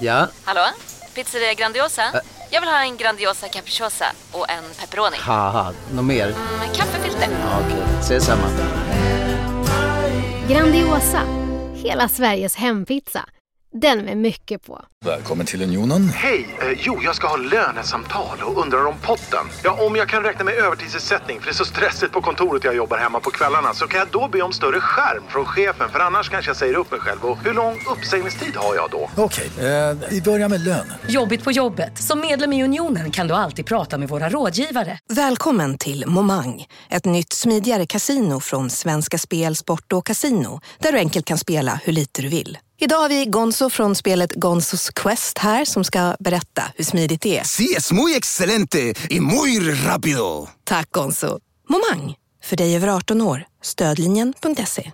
Ja? Hallå? Pizzeria Grandiosa? Jag vill ha en Grandiosa capriciosa och en pepperoni. Haha, något mer? Kaffefilter. Ja, okej, ses samma. Grandiosa, hela Sveriges hempizza. Den med mycket på. Välkommen till Unionen. Hej, jag ska ha lönesamtal och undrar om potten. Ja, om jag kan räkna med övertidsersättning för det är så stressigt på kontoret jag jobbar hemma på kvällarna, så kan jag då be om större skärm från chefen, för annars kanske jag säger upp mig själv. Och hur lång uppsägningstid har jag då? Okej, vi börjar med lön. Jobbigt på jobbet. Som medlem i Unionen kan du alltid prata med våra rådgivare. Välkommen till Momang, ett nytt smidigare kasino från Svenska Spel, Sport och Casino, där du enkelt kan spela hur lite du vill. Idag har vi Gonzo från spelet Gonzos Quest här som ska berätta hur smidigt det är. Sí, es muy excelente y muy rápido. Tack Gonzo. Momang, för dig över 18 år. Stödlinjen.se.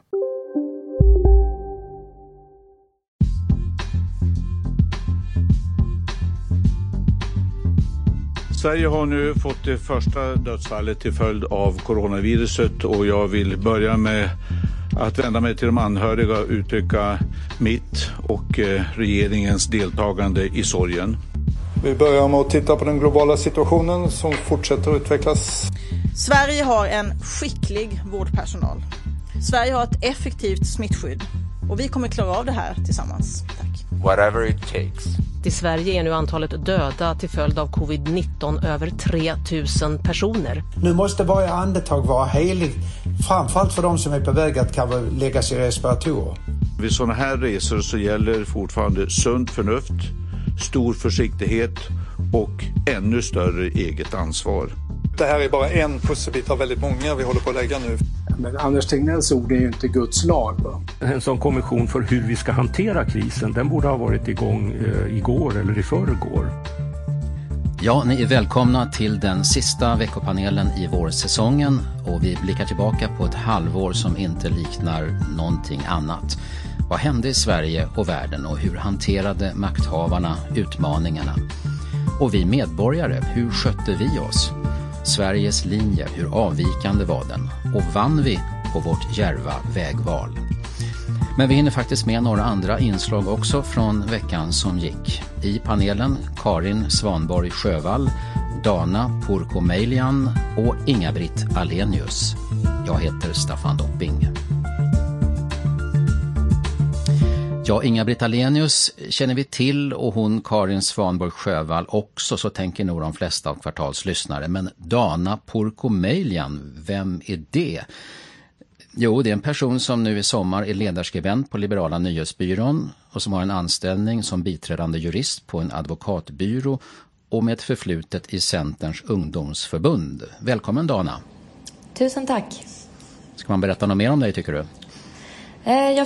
Sverige har nu fått det första dödsfallet till följd av coronaviruset, och jag vill börja med att vända mig till de anhöriga och uttrycka mitt och regeringens deltagande i sorgen. Vi börjar med att titta på den globala situationen som fortsätter att utvecklas. Sverige har en skicklig vårdpersonal. Sverige har ett effektivt smittskydd. Och vi kommer klara av det här tillsammans. Tack. Whatever it takes. I Sverige är nu antalet döda till följd av covid-19 över 3000 personer. Nu måste varje andetag vara heligt, framförallt för de som är på väg att kanske läggas i respiratorer. Vid sådana här resor så gäller fortfarande sunt förnuft, stor försiktighet och ännu större eget ansvar. Det här är bara en pusselbit av väldigt många vi håller på att lägga nu. Men Anders Tegnells ord är ju inte Guds lag. Va? En sån kommission för hur vi ska hantera krisen, den borde ha varit igång igår eller i förrgår. Ja, ni är välkomna till den sista veckopanelen i vårsäsongen, och vi blickar tillbaka på ett halvår som inte liknar någonting annat. Vad hände i Sverige och världen, och hur hanterade makthavarna utmaningarna? Och vi medborgare, hur skötte vi oss? Sveriges linje, hur avvikande var den? Och vann vi på vårt djärva vägval? Men vi hinner faktiskt med några andra inslag också från veckan som gick. I panelen Karin Svanborg Sjövall, Dana Pourkomelian och Inga-Britt Alenius. Jag heter Staffan Dopping. Ja, Inga-Britt Alenius känner vi till, och hon Karin Svanborg Sjövall också, så tänker nog de flesta av Kvartals lyssnare. Men Dana Pourkomelian, vem är det? Jo, det är en person som nu i sommar är ledarskribent på Liberala nyhetsbyrån och som har en anställning som biträdande jurist på en advokatbyrå och med ett förflutet i Centerns ungdomsförbund. Välkommen Dana. Tusen tack. Ska man berätta något mer om dig, tycker du? Jag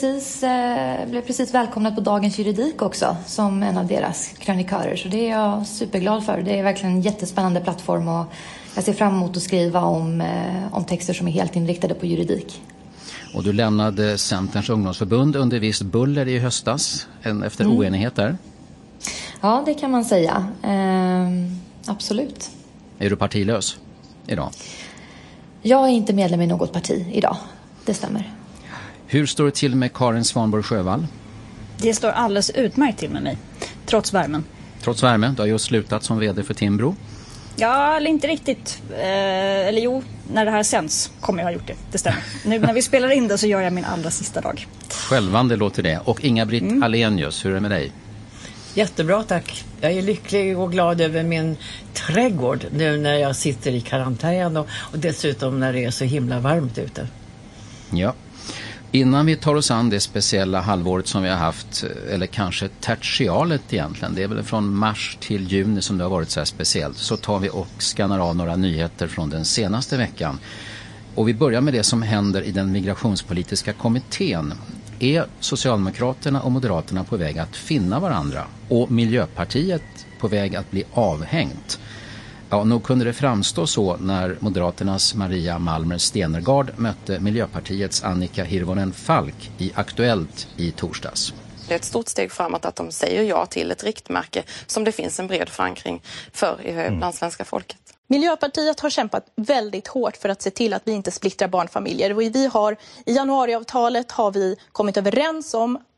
blev precis välkomnad på Dagens Juridik också som en av deras krönikörer, så det är jag superglad för. Det är verkligen en jättespännande plattform och jag ser fram emot att skriva om texter som är helt inriktade på juridik. Och du lämnade Centerns ungdomsförbund under visst buller i höstas efter oenighet där? Ja, det kan man säga. Absolut. Är du partilös idag? Jag är inte medlem i något parti idag, det stämmer. Hur står det till med Karin Svanborg Sjövall? Det står alldeles utmärkt till med mig, trots värmen. Trots värmen? Du har just slutat som vd för Timbro. Ja, eller inte riktigt. Eller jo, när det här sänds kommer jag ha gjort det. Det stämmer. Nu när vi spelar in det så gör jag min allra sista dag. Självande låter det. Och Inga-Britt Alenius, hur är det med dig? Jättebra, tack. Jag är lycklig och glad över min trädgård nu när jag sitter i karantän och dessutom när det är så himla varmt ute. Ja. Innan vi tar oss an det speciella halvåret som vi har haft, eller kanske tertialet egentligen, det är väl från mars till juni som det har varit så här speciellt, så tar vi och skannar av några nyheter från den senaste veckan. Och vi börjar med det som händer i den migrationspolitiska kommittén. Är Socialdemokraterna och Moderaterna på väg att finna varandra och Miljöpartiet på väg att bli avhängt? Ja, nog kunde det framstå så när Moderaternas Maria Malmer Stenergard mötte Miljöpartiets Annika Hirvonen Falk i Aktuellt i torsdags. Det är ett stort steg framåt att de säger ja till ett riktmärke som det finns en bred förankring för bland svenska folket. Miljöpartiet har kämpat väldigt hårt för att se till att vi inte splittrar barnfamiljer. I januariavtalet har vi kommit överens om att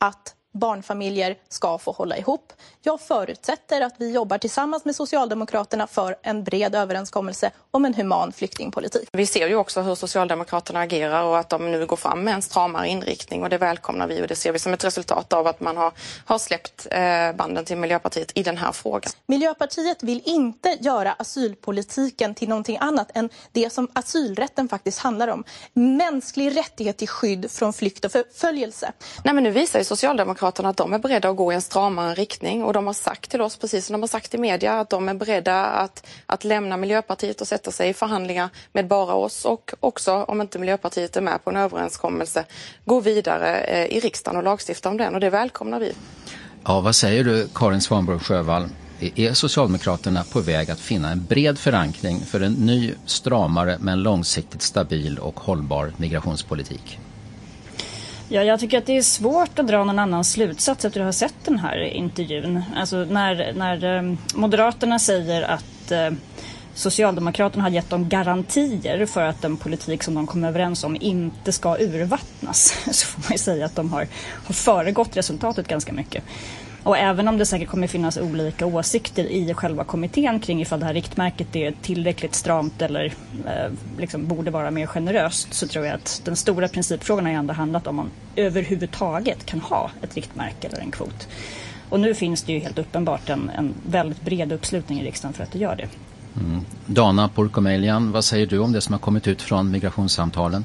barnfamiljer ska få hålla ihop. Jag förutsätter att vi jobbar tillsammans med Socialdemokraterna för en bred överenskommelse om en human flyktingpolitik. Vi ser ju också hur Socialdemokraterna agerar och att de nu går fram med en stramare inriktning, och det välkomnar vi, och det ser vi som ett resultat av att man har släppt banden till Miljöpartiet i den här frågan. Miljöpartiet vill inte göra asylpolitiken till någonting annat än det som asylrätten faktiskt handlar om. Mänsklig rättighet till skydd från flykt och förföljelse. Nej, men nu visar ju Socialdemokraterna att de är beredda att gå i en stramare riktning, och de har sagt till oss, precis som de har sagt i media, att de är beredda att lämna Miljöpartiet och sätta sig i förhandlingar med bara oss, och också, om inte Miljöpartiet är med på en överenskommelse, gå vidare i riksdagen och lagstifta om den, och det välkomnar vi. Ja, vad säger du, Karin Svanborg Sjövall? Är Socialdemokraterna på väg att finna en bred förankring för en ny, stramare men långsiktigt stabil och hållbar migrationspolitik? Ja, jag tycker att det är svårt att dra någon annan slutsats efter att ha sett den här intervjun. Alltså när Moderaterna säger att Socialdemokraterna har gett dem garantier för att den politik som de kom överens om inte ska urvattnas, så får man ju säga att de har föregått resultatet ganska mycket. Och även om det säkert kommer finnas olika åsikter i själva kommittén kring ifall det här riktmärket är tillräckligt stramt eller liksom borde vara mer generöst, så tror jag att den stora principfrågan har ändå handlat om man överhuvudtaget kan ha ett riktmärke eller en kvot. Och nu finns det ju helt uppenbart en väldigt bred uppslutning i riksdagen för att det gör det. Dana Pourkoumelian, vad säger du om det som har kommit ut från migrationssamtalen?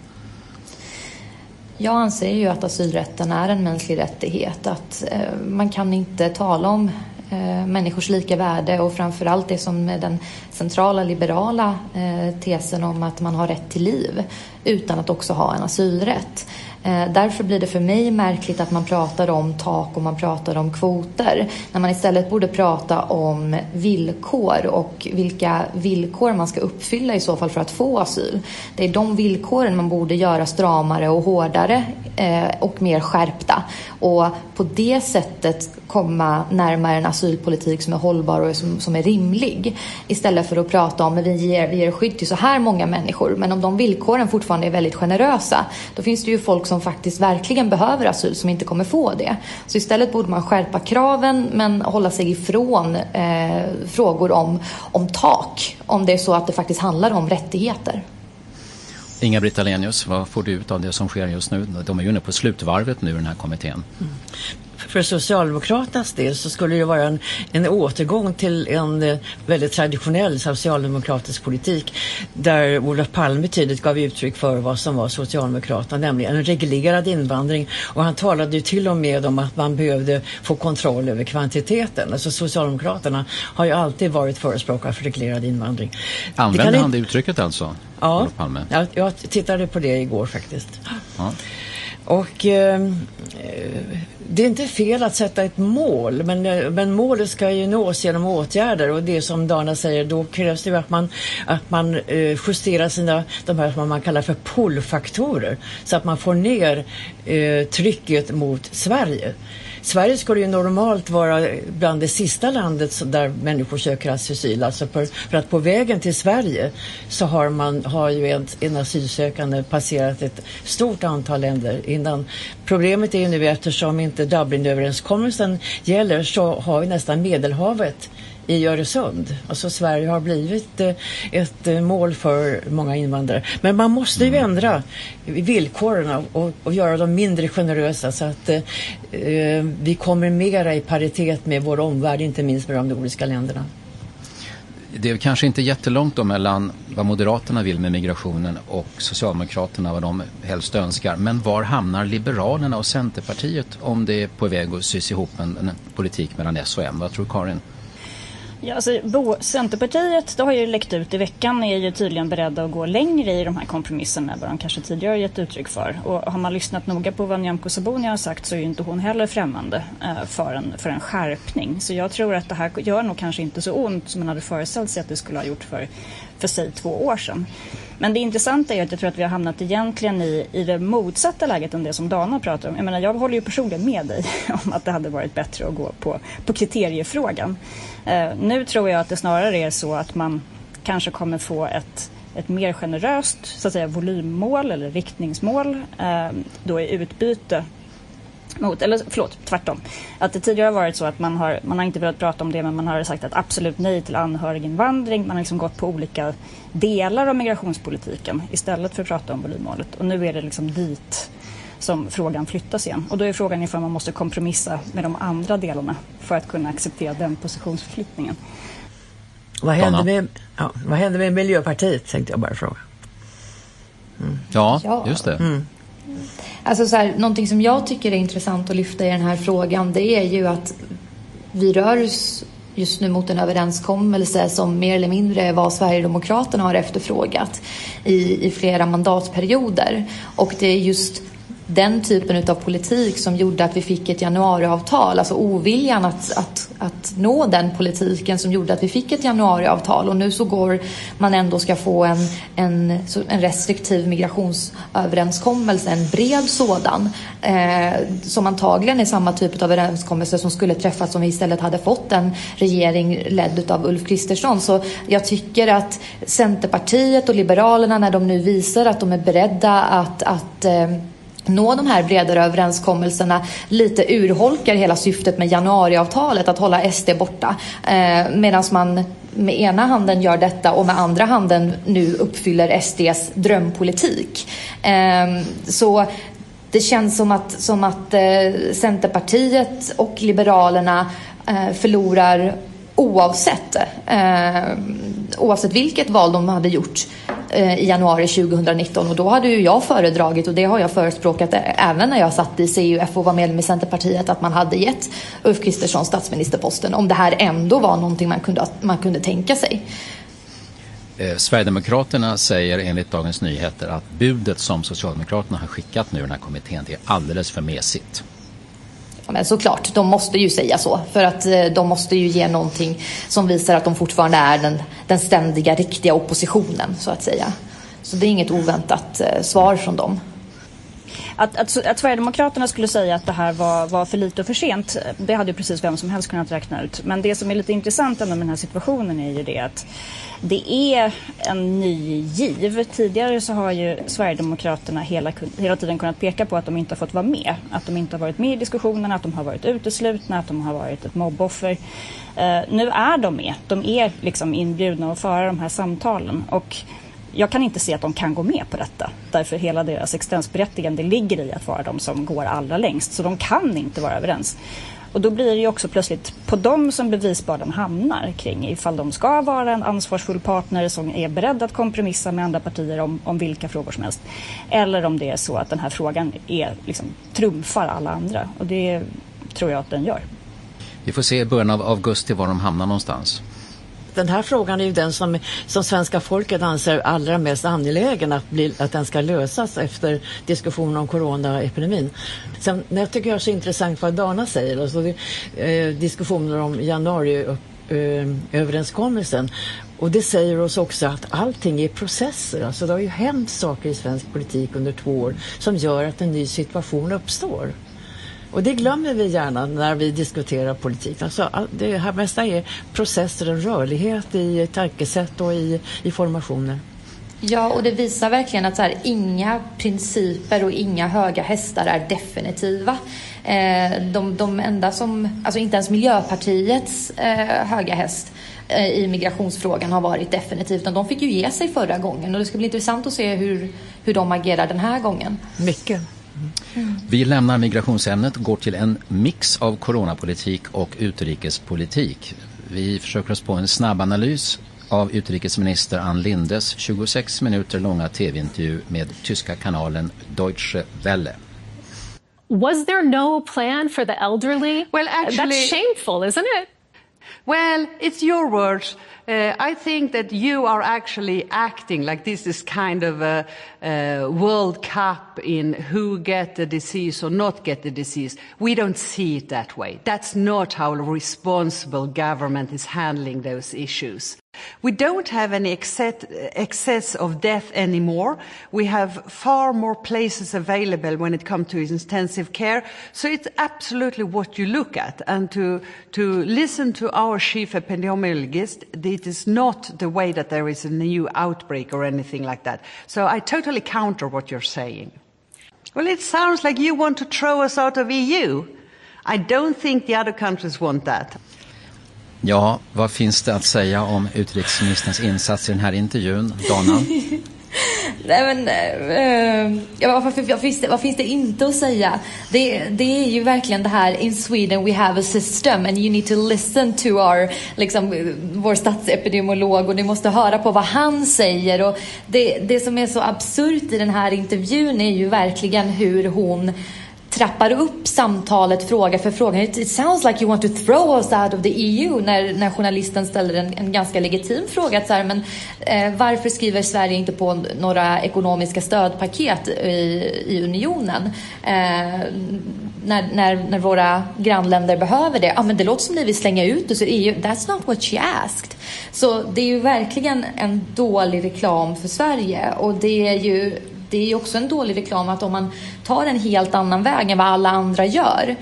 Jag anser ju att asylrätten är en mänsklig rättighet. Att man kan inte tala om människors lika värde, och framförallt det som är den centrala liberala tesen om att man har rätt till liv utan att också ha en asylrätt. Därför blir det för mig märkligt att man pratar om tak och man pratar om kvoter, när man istället borde prata om villkor och vilka villkor man ska uppfylla i så fall för att få asyl. Det är de villkoren man borde göra stramare och hårdare och mer skärpta, och på det sättet komma närmare en asylpolitik som är hållbar och som är rimlig, istället för att prata om att vi ger skydd till så här många människor, men om de villkoren fortfarande är väldigt generösa, då finns det ju folk som faktiskt verkligen behöver asyl som inte kommer få det. Så istället borde man skärpa kraven men hålla sig ifrån frågor om tak, om det är så att det faktiskt handlar om rättigheter. Inga-Britt Ahlenius, vad får du ut av det som sker just nu? De är ju inne på slutvarvet nu, den här kommittén. För Socialdemokraternas del så skulle det vara en återgång till en väldigt traditionell socialdemokratisk politik, där Olof Palme tidigt gav uttryck för vad som var Socialdemokraterna, nämligen en reglerad invandring, och han talade ju till och med om att man behövde få kontroll över kvantiteten. Alltså Socialdemokraterna har ju alltid varit förespråkare för reglerad invandring. Använde han det uttrycket alltså? Ja, Olof Palme? Jag tittade på det igår faktiskt. Ja. Och det är inte fel att sätta ett mål, men målet ska ju nås genom åtgärder, och det som Dana säger, då krävs det ju att man justerar de här som man kallar för pullfaktorer, så att man får ner trycket mot Sverige. Sverige skulle ju normalt vara bland det sista landet där människor söker asyl. Alltså för att på vägen till Sverige så har ju en asylsökande passerat ett stort antal länder innan. Problemet är ju nu, eftersom inte Dublinöverenskommelsen gäller, så har vi nästan Medelhavet i Öresund. Alltså Sverige har blivit ett mål för många invandrare. Men man måste ju ändra villkoren och göra dem mindre generösa, så att vi kommer mera i paritet med vår omvärld, inte minst med de nordiska länderna. Det är kanske inte jättelångt då mellan vad Moderaterna vill med migrationen och Socialdemokraterna, vad de helst önskar. Men var hamnar Liberalerna och Centerpartiet om det är på väg att sys ihop en politik mellan S och M? Vad tror Karin? Ja, alltså, Centerpartiet, det har ju läckt ut i veckan, är ju tydligen beredda att gå längre i de här kompromisserna än vad de kanske tidigare har gett uttryck för. Och har man lyssnat noga på vad Nyamko Sabuni har sagt, så är ju inte hon heller främmande för en skärpning. Så jag tror att det här gör nog kanske inte så ont som man hade föreställt sig att det skulle ha gjort för sig 2 år sedan. Men det intressanta är att jag tror att vi har hamnat egentligen i det motsatta läget än det som Dana pratar om. Jag menar, jag håller ju personligen med dig om att det hade varit bättre att gå på kriteriefrågan. Nu tror jag att det snarare är så att man kanske kommer få ett mer generöst, så att säga, volymmål eller riktningsmål då i utbyte tvärtom. Att det tidigare har varit så att man har inte velat prata om det, men man har sagt att absolut nej till anhöriginvandring. Man har liksom gått på olika delar av migrationspolitiken istället för att prata om volymmålet. Och nu är det liksom dit som frågan flyttas igen. Och då är frågan ifall man måste kompromissa med de andra delarna för att kunna acceptera den positionsförflyttningen. Vad händer med Miljöpartiet, tänkte jag bara fråga. Ja, just det. Alltså så här, någonting som jag tycker är intressant att lyfta i den här frågan, det är ju att vi rör oss just nu mot en överenskommelse som mer eller mindre är vad Sverigedemokraterna har efterfrågat i flera mandatperioder. Och det är just den typen av politik som gjorde att vi fick ett januariavtal, alltså oviljan att nå den politiken som gjorde att vi fick ett januariavtal. Och nu så går man ändå ska få en restriktiv migrationsöverenskommelse, en bred sådan, som antagligen är samma typ av överenskommelse som skulle träffas om vi istället hade fått en regering ledd av Ulf Kristersson. Så jag tycker att Centerpartiet och Liberalerna, när de nu visar att de är beredda att nå de här bredare överenskommelserna, lite urholkar hela syftet med januariavtalet, att hålla SD borta. Medan man med ena handen gör detta och med andra handen nu uppfyller SDs drömpolitik. Så det känns som att Centerpartiet och Liberalerna förlorar oavsett vilket val de hade gjort i januari 2019. Och då hade ju jag föredragit, och det har jag förespråkat även när jag satt i CUF och var medlem i Centerpartiet, att man hade gett Ulf Kristersson statsministerposten om det här ändå var någonting man kunde tänka sig. Sverigedemokraterna säger enligt Dagens Nyheter att budet som Socialdemokraterna har skickat nu i den här kommittén är alldeles för mesigt. Ja, men såklart, de måste ju säga så, för att de måste ju ge någonting som visar att de fortfarande är den ständiga riktiga oppositionen, så att säga. Så det är inget oväntat svar från dem. Att Sverigedemokraterna skulle säga att det här var för lite och för sent, det hade ju precis vem som helst kunnat räkna ut. Men det som är lite intressant ändå med den här situationen är ju det att det är en ny giv. Tidigare så har ju Sverigedemokraterna hela tiden kunnat peka på att de inte har fått vara med. Att de inte har varit med i diskussionerna, att de har varit uteslutna, att de har varit ett mobboffer. Nu är de med. De är liksom inbjudna att föra de här samtalen. Och jag kan inte se att de kan gå med på detta. Därför hela deras existensberättigande ligger i att vara de som går allra längst. Så de kan inte vara överens. Och då blir det ju också plötsligt på dem som bevisbördan hamnar kring ifall de ska vara en ansvarsfull partner som är beredd att kompromissa med andra partier om vilka frågor som helst. Eller om det är så att den här frågan trumfar alla andra. Och det tror jag att den gör. Vi får se i början av augusti var de hamnar någonstans. Den här frågan är ju den som svenska folket anser allra mest angelägen att den ska lösas efter diskussionen om coronaepidemin. Sen jag tycker jag är så intressant vad Dana säger, alltså diskussioner om januariöverenskommelsen. Och det säger oss också att allting är processer. Alltså det har ju hänt saker i svensk politik under 2 år som gör att en ny situation uppstår. Och det glömmer vi gärna när vi diskuterar politik. Alltså, det här mesta är processer, en rörlighet i tankesätt och i formationer. Ja, och det visar verkligen att inga principer och inga höga hästar är definitiva. De enda som, alltså inte ens Miljöpartiets höga häst i migrationsfrågan har varit definitivt. De fick ju ge sig förra gången och det ska bli intressant att se hur de agerar den här gången. Mycket. Vi lämnar migrationsämnet och går till en mix av coronapolitik och utrikespolitik. Vi försöker oss på en snabb analys av utrikesminister Ann Lindes 26 minuter långa tv-intervju med tyska kanalen Deutsche Welle. Was there no plan for the elderly? Well, actually, that's shameful, isn't it? Well, it's your words. I think that you are actually acting like this is kind of a World Cup in who get the disease or not get the disease. We don't see it that way. That's not how a responsible government is handling those issues. We don't have any excess of death anymore. We have far more places available when it comes to intensive care. So it's absolutely what you look at. And to listen to our chief epidemiologist, it is not the way that there is a new outbreak or anything like that. So I totally counter what you're saying. Well, it sounds like you want to throw us out of EU. I don't think the other countries want that. Ja, vad finns det att säga om utrikesministerns insats i den här intervjun, Dana? Nej, men, vad finns det inte att säga? Det är ju verkligen det här, in Sweden we have a system and you need to listen to our, vår statsepidemiolog, och ni måste höra på vad han säger. Och det som är så absurt i den här intervjun är ju verkligen hur hon trappar upp samtalet fråga för fråga. It sounds like you want to throw us out of the EU, när journalisten ställer en ganska legitim fråga. Så här, men varför skriver Sverige inte på några ekonomiska stödpaket i unionen när våra grannländer behöver det? Men det låter som ni vill slänga ut oss ur EU. That's not what she asked. Så det är ju verkligen en dålig reklam för Sverige, och det är ju också en dålig reklam att om man tar en helt annan väg än vad alla andra gör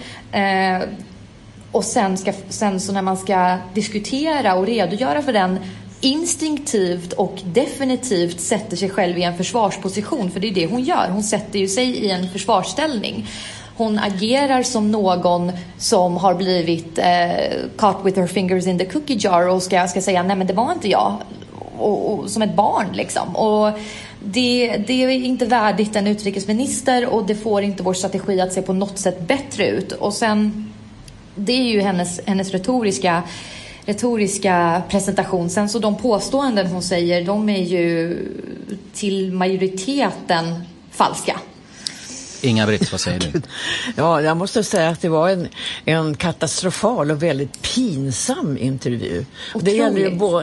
och sen så när man ska diskutera och redogöra för den, instinktivt och definitivt sätter sig själv i en försvarsposition, för det är det hon gör. Hon sätter ju sig i en försvarsställning. Hon agerar som någon som har blivit caught with her fingers in the cookie jar och ska säga nej men det var inte jag, och som ett barn liksom. Och det är inte värdigt en utrikesminister, och det får inte vår strategi att se på något sätt bättre ut. Och sen, det är ju hennes retoriska presentation. Sen så de påståenden hon säger, de är ju till majoriteten falska. Inga-Britt, vad säger du? Ja, jag måste säga att det var en katastrofal och väldigt pinsam intervju. Otroligt. Det gäller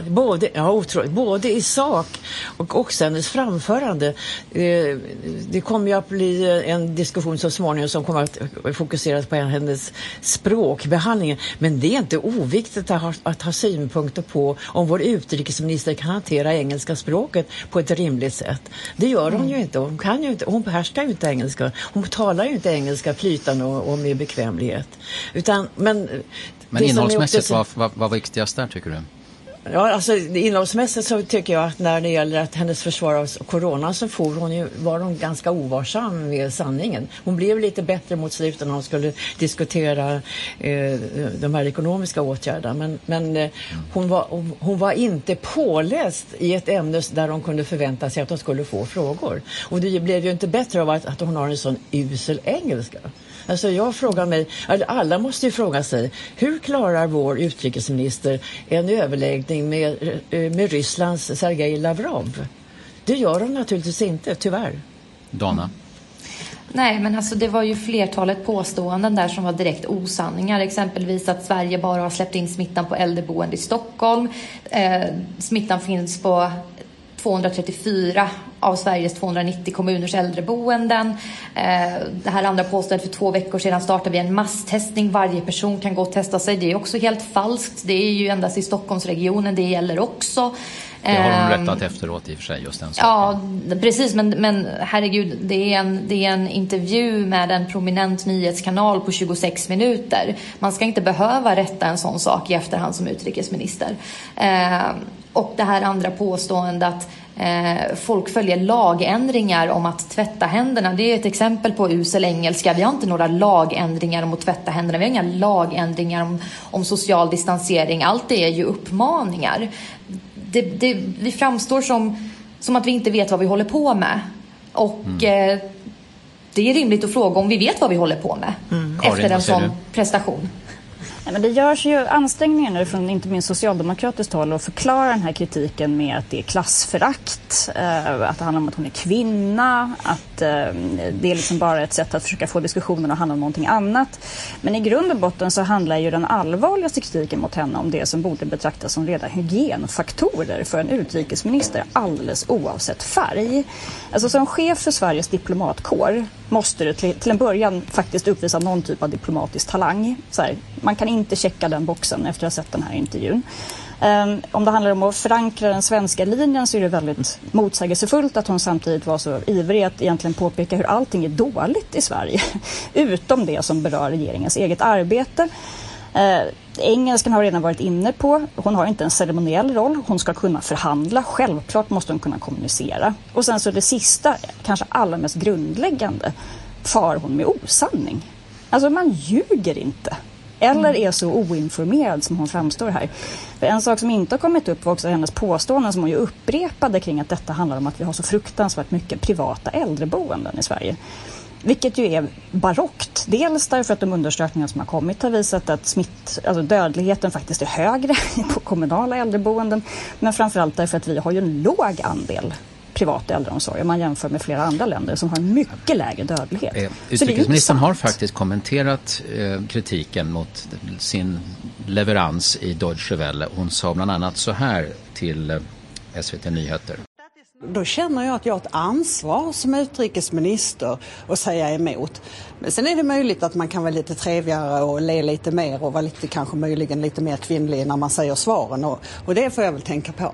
ju både i sak och också hennes framförande. Det kommer ju att bli en diskussion så småningom som kommer att fokuseras på hennes språkbehandling. Men det är inte oviktigt att ha synpunkter på om vår utrikesminister kan hantera engelska språket på ett rimligt sätt. Det gör hon ju inte. Hon behärskar ju inte engelska. Hon talar ju inte engelska flytande och med bekvämlighet. Men innehållsmässigt, vad var viktigast där, tycker du? Ja, alltså innehållsmässigt så tycker jag att när det gäller att hennes försvar av corona så var hon ganska ovarsam med sanningen. Hon blev lite bättre mot slutet när hon skulle diskutera de här ekonomiska åtgärderna. Men hon var inte påläst i ett ämne där hon kunde förvänta sig att hon skulle få frågor. Och det blev ju inte bättre av att hon har en sån usel engelska. Alltså jag frågar mig, alla måste ju fråga sig, hur klarar vår utrikesminister en överläggning med Rysslands Sergej Lavrov? Det gör hon naturligtvis inte, tyvärr. Dana? Nej, men alltså det var ju flertalet påståenden där som var direkt osanningar. Exempelvis att Sverige bara har släppt in smittan på äldreboende i Stockholm. Smittan finns på 234 av Sveriges 290 kommuners äldreboenden. Det här andra påståendet, för 2 veckor sedan startade vi en masstestning. Varje person kan gå och testa sig. Det är också helt falskt. Det är ju endast i Stockholmsregionen det gäller också. Det har de rättat efteråt i och för sig, just den saken. Ja, precis. Men herregud, det är en intervju med en prominent nyhetskanal på 26 minuter. Man ska inte behöva rätta en sån sak i efterhand som utrikesminister. Och det här andra påståendet att folk följer lagändringar om att tvätta händerna. Det är ett exempel på usel engelska. Vi har inte några lagändringar om att tvätta händerna. Vi har inga lagändringar om social distansering. Allt det är ju uppmaningar. Vi framstår som att vi inte vet vad vi håller på med. Och det är rimligt att fråga om vi vet vad vi håller på med efter en sån prestation. Nej, men det görs ju ansträngningar nu från inte minst socialdemokratiskt håll att förklara den här kritiken med att det är klassförakt, att det handlar om att hon är kvinna, att det är liksom bara ett sätt att försöka få diskussionen att handla om någonting annat. Men i grund och botten så handlar ju den allvarligaste kritiken mot henne om det som borde betraktas som redan hygienfaktorer för en utrikesminister alldeles oavsett färg. Alltså som chef för Sveriges diplomatkår måste du till en början faktiskt uppvisa någon typ av diplomatisk talang. Så här, man kan inte checka den boxen efter att ha sett den här intervjun. Om det handlar om att förankra den svenska linjen så är det väldigt motsägelsefullt att hon samtidigt var så ivrig att egentligen påpeka hur allting är dåligt i Sverige. Utom det som berör regeringens eget arbete. Engelskan har redan varit inne på. Hon har inte en ceremoniell roll. Hon ska kunna förhandla. Självklart måste hon kunna kommunicera. Och sen så det sista, kanske allra mest grundläggande. far hon med osanning. Alltså man ljuger inte. Eller är så oinformerad som hon framstår här. För en sak som inte har kommit upp var också hennes påståenden som hon ju upprepade kring att detta handlar om att vi har så fruktansvärt mycket privata äldreboenden i Sverige. Vilket ju är barockt. Dels därför att de undersökningar som har kommit har visat att dödligheten faktiskt är högre på kommunala äldreboenden. Men framförallt därför att vi har ju en låg andel privat äldreomsorg om man jämför med flera andra länder som har mycket lägre dödlighet. Utrikesministern har faktiskt kommenterat kritiken mot sin leverans i Deutsche Welle. Hon sa bland annat så här till SVT Nyheter. Då känner jag att jag har ett ansvar som utrikesminister att säga emot. Men sen är det möjligt att man kan vara lite trevligare och le lite mer och vara lite, kanske möjligen lite mer kvinnlig när man säger svaren. Och det får jag väl tänka på.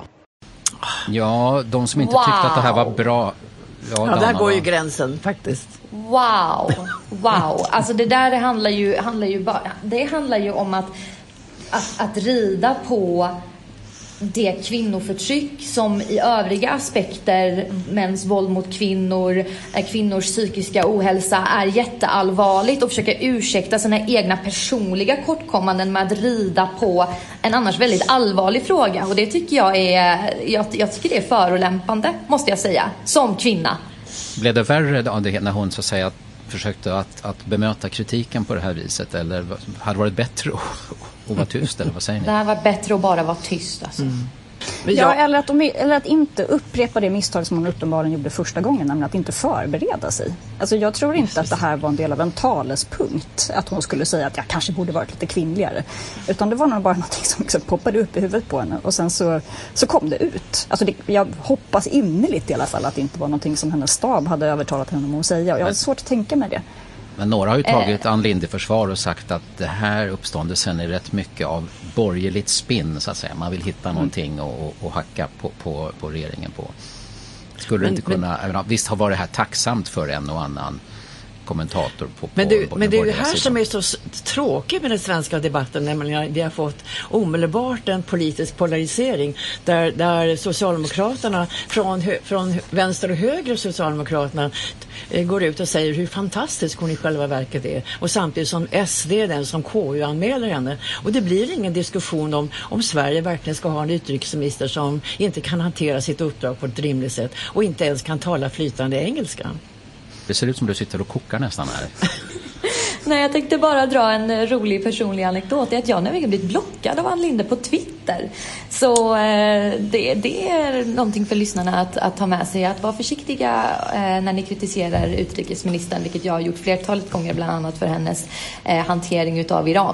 Ja, de som inte tyckte att det här var bra. Ja, där går ju gränsen faktiskt. Wow. Alltså det där handlar ju om att rida på det kvinnoförtryck som i övriga aspekter, mäns våld mot kvinnor, kvinnors psykiska ohälsa, är jätteallvarligt, och försöka ursäkta sina egna personliga kortkommanden med att rida på en annars väldigt allvarlig fråga. Och det tycker jag tycker det är förolämpande, måste jag säga, som kvinna. Blev det värre av det när hon så att säga försökte att bemöta kritiken på det här viset, eller hade det varit bättre att vara tyst, eller vad säger ni? Det här var bättre att bara vara tyst alltså. Ja, eller att inte upprepa det misstag som hon uppenbarligen gjorde första gången, nämligen att inte förbereda sig. Alltså jag tror inte att det här var en del av en talespunkt, att hon skulle säga att jag kanske borde varit lite kvinnligare. Utan det var nog bara något som liksom poppade upp i huvudet på henne, och sen så kom det ut. Alltså jag hoppas innerligt i alla fall att det inte var någonting som hennes stab hade övertalat henne om att säga, och jag har svårt att tänka mig det. Men några har ju tagit Ann Linde i försvar och sagt att det här uppståndelsen är rätt mycket av borgerligt spinn, så att säga. Man vill hitta någonting och hacka på regeringen på. Skulle det inte kunna, visst har varit det här tacksamt för en och annan kommentator på men det är ju här sidan som är så tråkigt med den svenska debatten, nämligen vi har fått omedelbart en politisk polarisering där Socialdemokraterna från vänster och höger, Socialdemokraterna går ut och säger hur fantastisk hon i själva verket är, och samtidigt som SD är den som KU anmäler henne, och det blir ingen diskussion om Sverige verkligen ska ha en utrikesminister som inte kan hantera sitt uppdrag på ett rimligt sätt och inte ens kan tala flytande engelska. Det ser ut som du sitter och kokar nästan här. Nej, jag tänkte bara dra en rolig personlig anekdot. Det är att jag nämligen blivit blockad av Ann Linde på Twitter. Så det är någonting för lyssnarna att ta med sig. Att vara försiktiga när ni kritiserar utrikesministern, vilket jag har gjort flertalet gånger, bland annat för hennes hantering utav Iran.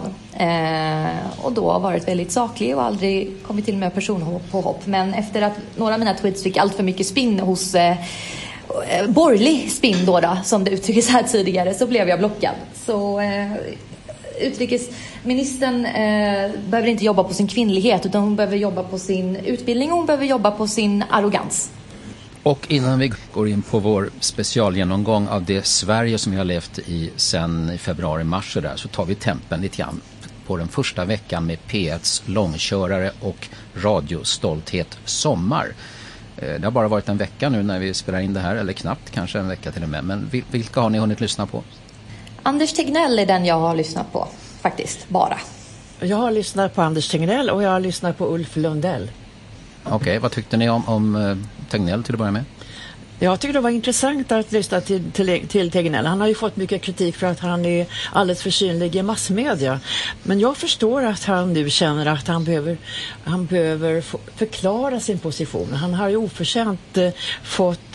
Och då har varit väldigt saklig och aldrig kommit till med personpåhopp. Men efter att några av mina tweets fick allt för mycket spinn hos borgerlig spinn då, som det uttrycktes här tidigare, så blev jag blockad. Så utrikesministern behöver inte jobba på sin kvinnlighet, utan hon behöver jobba på sin utbildning, och hon behöver jobba på sin arrogans. Och innan vi går in på vår specialgenomgång av det Sverige som vi har levt i sedan i februari-mars så tar vi tempen lite grann på den första veckan med P1s långkörare och radiostolthet Sommar. Det har bara varit en vecka nu när vi spelar in det här, eller knappt, kanske en vecka till och med. Men vilka har ni hunnit lyssna på? Anders Tegnell är den jag har lyssnat på, faktiskt, bara. Jag har lyssnat på Anders Tegnell och jag har lyssnat på Ulf Lundell. Okej, vad tyckte ni om Tegnell till att börja med? Jag tycker det var intressant att lyssna till Tegnell. Han har ju fått mycket kritik för att han är alldeles för synlig i massmedia. Men jag förstår att han nu känner att han behöver förklara sin position. Han har ju oförtjänt fått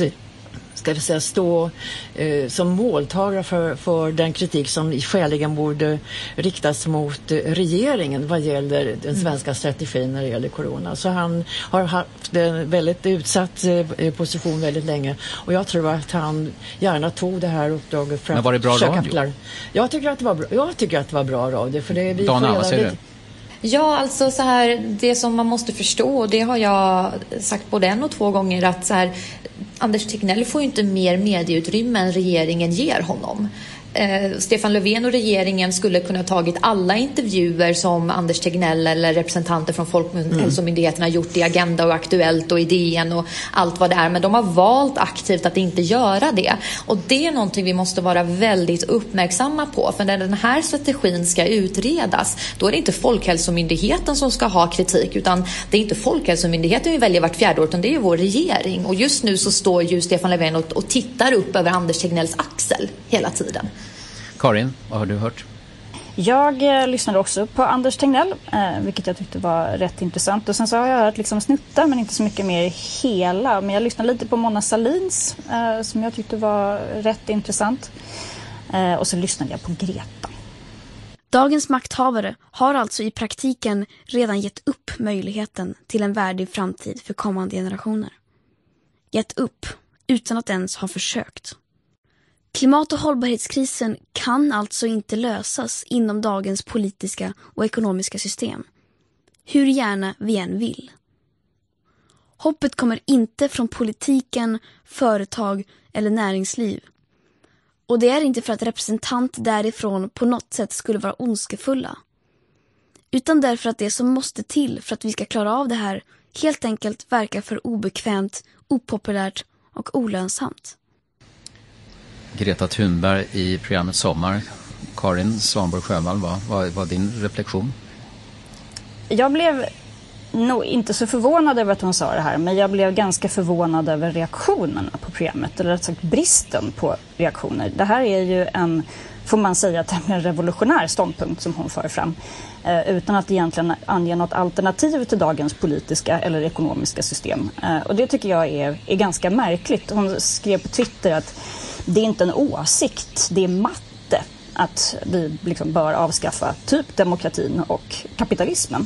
stå som måltagare för den kritik som skäligen borde riktas mot regeringen vad gäller den svenska strategin när det gäller corona. Så han har haft en väldigt utsatt position väldigt länge, och jag tror att han gärna tog det här uppdraget för att var det bra radio? Jag tycker att det var bra radio, för det Dana, vad säger du? Ja, alltså så här, det som man måste förstå, och det har jag sagt både 1 och 2 gånger, att så här, Anders Tegnell får ju inte mer medieutrymme än regeringen ger honom. Stefan Löfven och regeringen skulle kunna tagit alla intervjuer som Anders Tegnell eller representanter från Folkhälsomyndigheten har gjort i Agenda och Aktuellt och Idén och allt vad det är. Men de har valt aktivt att inte göra det. Och det är någonting vi måste vara väldigt uppmärksamma på. För när den här strategin ska utredas, då är det inte Folkhälsomyndigheten som ska ha kritik, utan det är inte Folkhälsomyndigheten vi väljer vart fjärde år, utan det är ju vår regering. Och just nu så står ju Stefan Löfven och tittar upp över Anders Tegnells axel hela tiden. Karin, vad har du hört? Jag lyssnade också på Anders Tegnell, vilket jag tyckte var rätt intressant. Och sen så har jag hört liksom snuttar, men inte så mycket mer hela. Men jag lyssnade lite på Mona Sahlins, som jag tyckte var rätt intressant. Och så lyssnade jag på Greta. Dagens makthavare har alltså i praktiken redan gett upp möjligheten till en värdig framtid för kommande generationer. Gett upp utan att ens ha försökt. Klimat- och hållbarhetskrisen kan alltså inte lösas inom dagens politiska och ekonomiska system, hur gärna vi än vill. Hoppet kommer inte från politiken, företag eller näringsliv. Och det är inte för att representanter därifrån på något sätt skulle vara ondskefulla, utan därför att det som måste till för att vi ska klara av det här helt enkelt verkar för obekvämt, opopulärt och olönsamt. Greta Thunberg i programmet Sommar. Karin Svanborg Sjöwall, vad var din reflektion? Jag blev nog inte så förvånad över att hon sa det här, men jag blev ganska förvånad över reaktionerna på programmet, eller rätt sagt bristen på reaktioner. Det här är ju en, får man säga, tämligen revolutionär ståndpunkt som hon för fram, utan att egentligen ange något alternativ till dagens politiska eller ekonomiska system. Och det tycker jag är ganska märkligt. Hon skrev på Twitter att det är inte en åsikt, det är matte att vi liksom bör avskaffa typ demokratin och kapitalismen.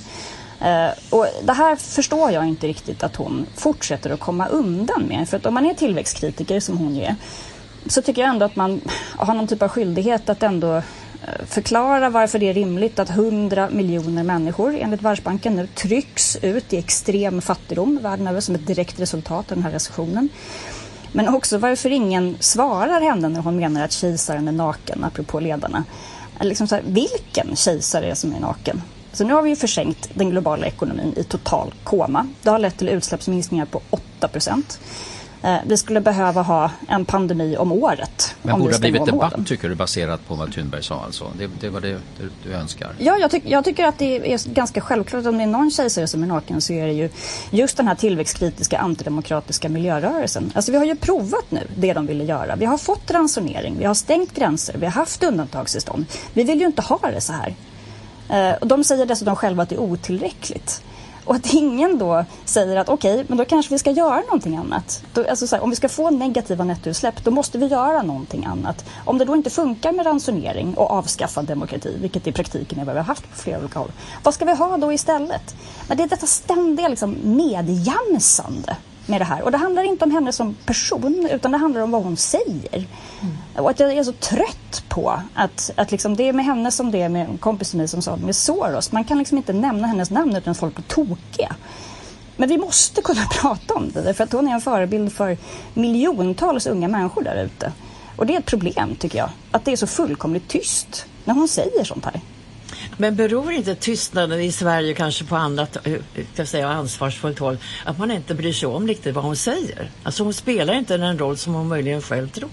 Och det här förstår jag inte riktigt att hon fortsätter att komma undan med. För att om man är tillväxtkritiker som hon är, så tycker jag ändå att man har någon typ av skyldighet att ändå förklara varför det är rimligt att 100 miljoner människor enligt Världsbanken nu trycks ut i extrem fattigdom världen över som ett direkt resultat av den här recessionen. Men också varför ingen svarar henne när hon menar att kejsaren är naken, apropå ledarna. Liksom så här, vilken kejsare är det som är naken? Så nu har vi ju försänkt den globala ekonomin i total koma. Det har lett till utsläppsminskningar på 8%. Vi skulle behöva ha en pandemi om året. Men borde det ha blivit debatt, tycker du, baserat på vad Thunberg sa alltså? Det var det du önskar? Ja, jag tycker att det är ganska självklart. Om det är någon kejsare som är naken så är det ju just den här tillväxtkritiska antidemokratiska miljörörelsen. Alltså vi har ju provat nu det de ville göra. Vi har fått ransonering, vi har stängt gränser, vi har haft undantagstillstånd. Vi vill ju inte ha det så här. Och de säger dessutom själva att det är otillräckligt. Och att ingen då säger att okej, men då kanske vi ska göra någonting annat. Alltså så här, om vi ska få negativa nettoutsläpp, då måste vi göra någonting annat. Om det då inte funkar med ransonering och avskaffad demokrati, vilket i praktiken är vad vi har haft på flera olika håll, vad ska vi ha då istället? Men det är detta ständiga liksom medjamsande med det här. Och det handlar inte om henne som person, utan det handlar om vad hon säger. Och att jag är så trött på att liksom det är med henne som det är med en kompis som som sa med Soros. Man kan liksom inte nämna hennes namn utan att folk blir tokiga. Men vi måste kunna prata om det, för att hon är en förebild för miljontals unga människor där ute. Och det är ett problem, tycker jag, att det är så fullkomligt tyst när hon säger sånt här. Men beror inte tystnaden i Sverige kanske på annat ansvarsfullt håll, att man inte bryr sig om riktigt vad hon säger? Alltså hon spelar inte den roll som hon möjligen själv tror.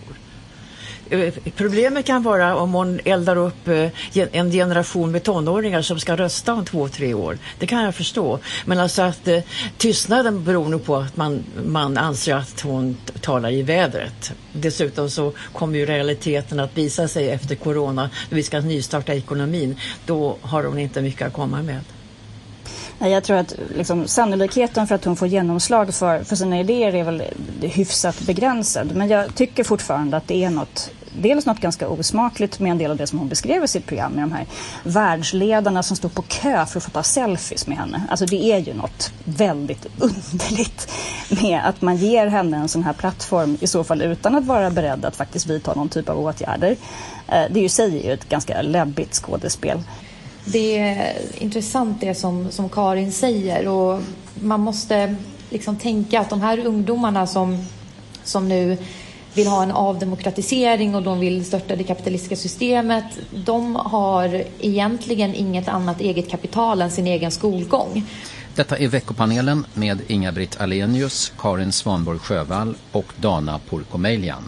Problemet kan vara om hon eldar upp en generation med tonåringar som ska rösta om 2-3 år. Det kan jag förstå. Men alltså att tystnaden beror nog på att man anser att hon talar i vädret. Dessutom så kommer ju realiteten att visa sig efter corona, när vi ska nystarta ekonomin. Då har hon inte mycket att komma med. Jag tror att liksom, sannolikheten för att hon får genomslag för sina idéer är väl hyfsat begränsad. Men jag tycker fortfarande att det är dels något ganska osmakligt med en del av det som hon beskrev i sitt program, med de här världsledarna som står på kö för att få ta selfies med henne. Alltså det är ju något väldigt underligt med att man ger henne en sån här plattform, i så fall utan att vara beredd att faktiskt vidta någon typ av åtgärder. Det ju säger ju ett ganska läbbigt skådespel. Det är intressant det som Karin säger, och man måste liksom tänka att de här ungdomarna som nu vill ha en avdemokratisering och de vill störta det kapitalistiska systemet, de har egentligen inget annat eget kapital än sin egen skolgång. Detta är veckopanelen med Inga-Britt Ahlenius, Karin Svanborg Sjövall och Dana Pourkomeilian.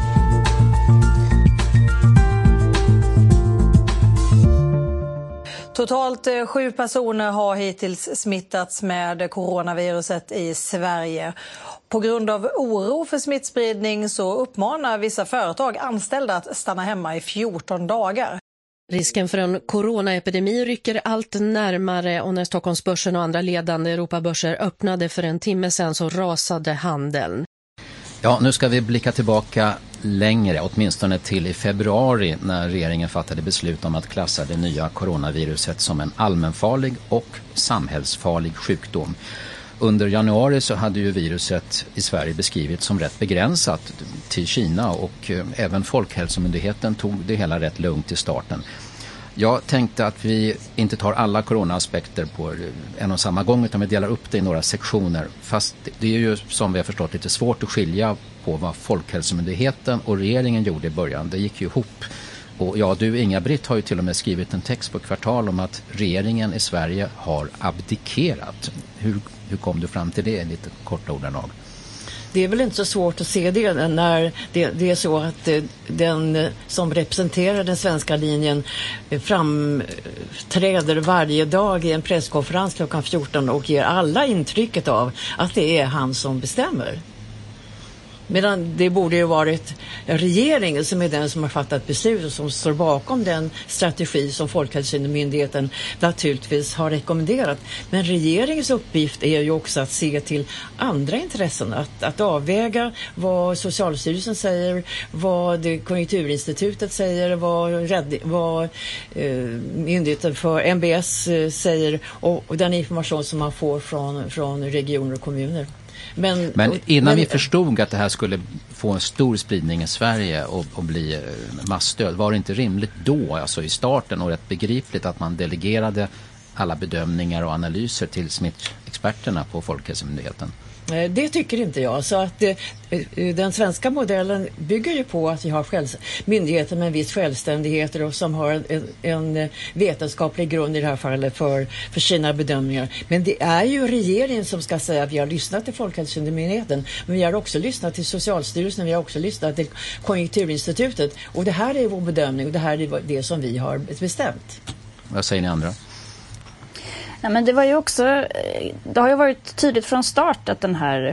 Totalt 7 personer har hittills smittats med coronaviruset i Sverige. På grund av oro för smittspridning så uppmanar vissa företag anställda att stanna hemma i 14 dagar. Risken för en coronaepidemi rycker allt närmare och när Stockholmsbörsen och andra ledande Europabörser öppnade för en timme sedan så rasade handeln. Ja, nu ska vi blicka tillbaka längre, åtminstone till i februari när regeringen fattade beslut om att klassa det nya coronaviruset som en allmänfarlig och samhällsfarlig sjukdom. Under januari så hade ju viruset i Sverige beskrivits som rätt begränsat till Kina och även Folkhälsomyndigheten tog det hela rätt lugnt i starten. Jag tänkte att vi inte tar alla coronaaspekter på en och samma gång utan vi delar upp det i några sektioner. Fast det är ju som vi har förstått lite svårt att skilja på vad Folkhälsomyndigheten och regeringen gjorde i början. Det gick ju ihop. Och ja, du Inga-Britt har ju till och med skrivit en text på Kvartal om att regeringen i Sverige har abdikerat. Hur kom du fram till det i lite korta ordalag? Det är väl inte så svårt att se det när det är så att den som representerar den svenska linjen framträder varje dag i en presskonferens klockan 14 och ger alla intrycket av att det är han som bestämmer. Medan det borde ju varit regeringen som är den som har fattat beslut och som står bakom den strategi som Folkhälsomyndigheten naturligtvis har rekommenderat. Men regeringens uppgift är ju också att se till andra intressen, att avväga vad Socialstyrelsen säger, vad Konjunkturinstitutet säger, vad myndigheten för MBS säger och den information som man får från regioner och kommuner. Men innan vi förstod att det här skulle få en stor spridning i Sverige och bli massdöd, var det inte rimligt då, alltså i starten och rätt begripligt att man delegerade alla bedömningar och analyser till smittexperterna på Folkhälsomyndigheten? Det tycker inte jag. Så att den svenska modellen bygger ju på att vi har myndigheter med en viss självständighet och som har en vetenskaplig grund i det här fallet för sina bedömningar. Men det är ju regeringen som ska säga att vi har lyssnat till Folkhälsomyndigheten, men vi har också lyssnat till Socialstyrelsen, vi har också lyssnat till Konjunkturinstitutet och det här är vår bedömning och det här är det som vi har bestämt. Vad säger ni andra? Nej, men det har ju varit tydligt från start att den här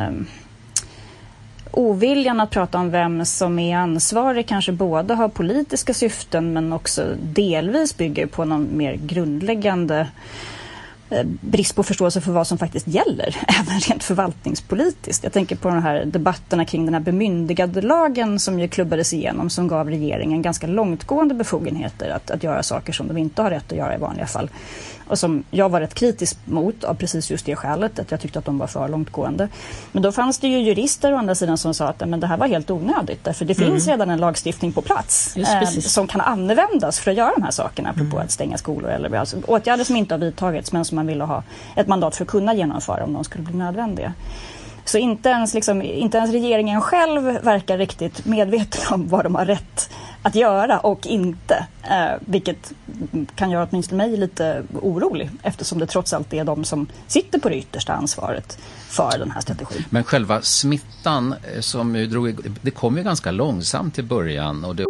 oviljan att prata om vem som är ansvarig kanske både har politiska syften men också delvis bygger på någon mer grundläggande brist på förståelse för vad som faktiskt gäller, även rent förvaltningspolitiskt. Jag tänker på de här debatterna kring den här bemyndigandelagen som ju klubbades igenom som gav regeringen ganska långtgående befogenheter att göra saker som de inte har rätt att göra i vanliga fall. Och som jag var rätt kritisk mot av precis just det skälet att jag tyckte att de var för långtgående. Men då fanns det ju jurister å andra sidan som sa att men det här var helt onödigt därför det finns redan en lagstiftning på plats som kan användas för att göra de här sakerna apropå att stänga skolor eller alltså, åtgärder som inte har vidtagits men som man ville ha ett mandat för att kunna genomföra om de skulle bli nödvändiga. Så inte ens regeringen själv verkar riktigt medveten om vad de har rätt att göra och inte. Vilket kan göra åtminstone mig lite orolig eftersom det trots allt är de som sitter på det yttersta ansvaret för den här strategin. Men själva smittan som det kom ju ganska långsamt i början. Och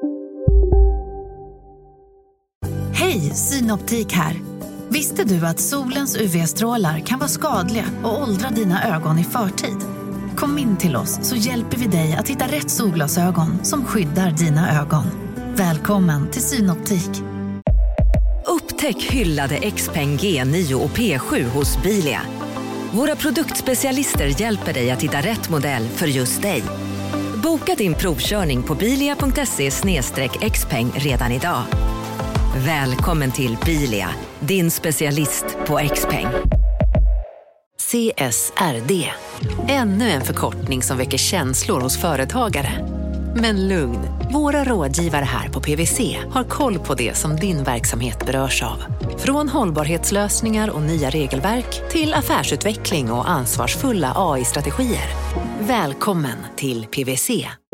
Hej, Synoptik här. Visste du att solens UV-strålar kan vara skadliga och åldra dina ögon i förtid? Kom in till oss så hjälper vi dig att hitta rätt solglasögon som skyddar dina ögon. Välkommen till Synoptik. Upptäck hyllade XPeng G9 och P7 hos Bilia. Våra produktspecialister hjälper dig att hitta rätt modell för just dig. Boka din provkörning på bilia.se/xpeng redan idag. Välkommen till Bilia, din specialist på XPeng. CSRD. Ännu en förkortning som väcker känslor hos företagare. Men lugn, våra rådgivare här på PwC har koll på det som din verksamhet berörs av. Från hållbarhetslösningar och nya regelverk till affärsutveckling och ansvarsfulla AI-strategier. Välkommen till PwC.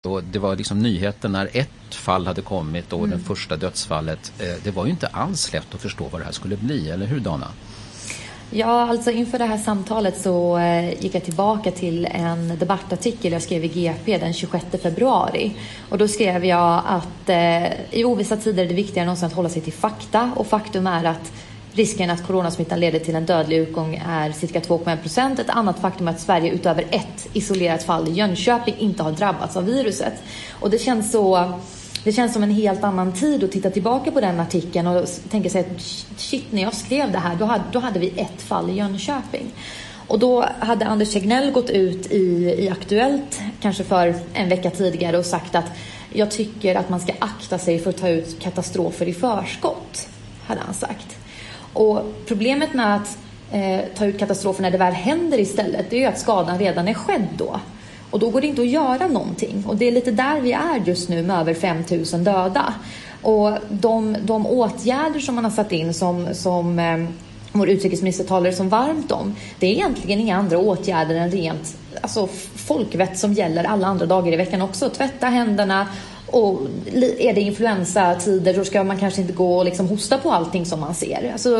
Och det var liksom nyheten när ett fall hade kommit och det första dödsfallet. Det var ju inte alls lätt att förstå vad det här skulle bli, eller hur Dana? Ja, alltså inför det här samtalet så gick jag tillbaka till en debattartikel jag skrev i GP den 26 februari. Och då skrev jag att i ovissa tider är det viktigare än någonsin att hålla sig till fakta. Och faktum är att risken att coronasmittan leder till en dodlig utgång är cirka 2,1%. Ett annat faktum är att Sverige utöver ett isolerat fall i Jönköping inte har drabbats av viruset. Och det känns som en helt annan tid att titta tillbaka på den artikeln och tänka sig att shit, när jag skrev det här då hade vi ett fall i Jönköping. Och då hade Anders Tegnell gått ut i Aktuellt kanske för en vecka tidigare och sagt att jag tycker att man ska akta sig för att ta ut katastrofer i förskott, hade han sagt. Och problemet med att ta ut katastrofer när det väl händer istället, det är ju att skadan redan är skedd då. Och då går det inte att göra någonting. Och det är lite där vi är just nu med över 5 000 döda. Och de åtgärder som man har satt in som vår utrikesminister talar som varmt om, det är egentligen inga andra åtgärder än rent folkvett som gäller alla andra dagar i veckan också. Tvätta händerna. Och är det influensatider så ska man kanske inte gå och liksom hosta på allting som man ser. Alltså,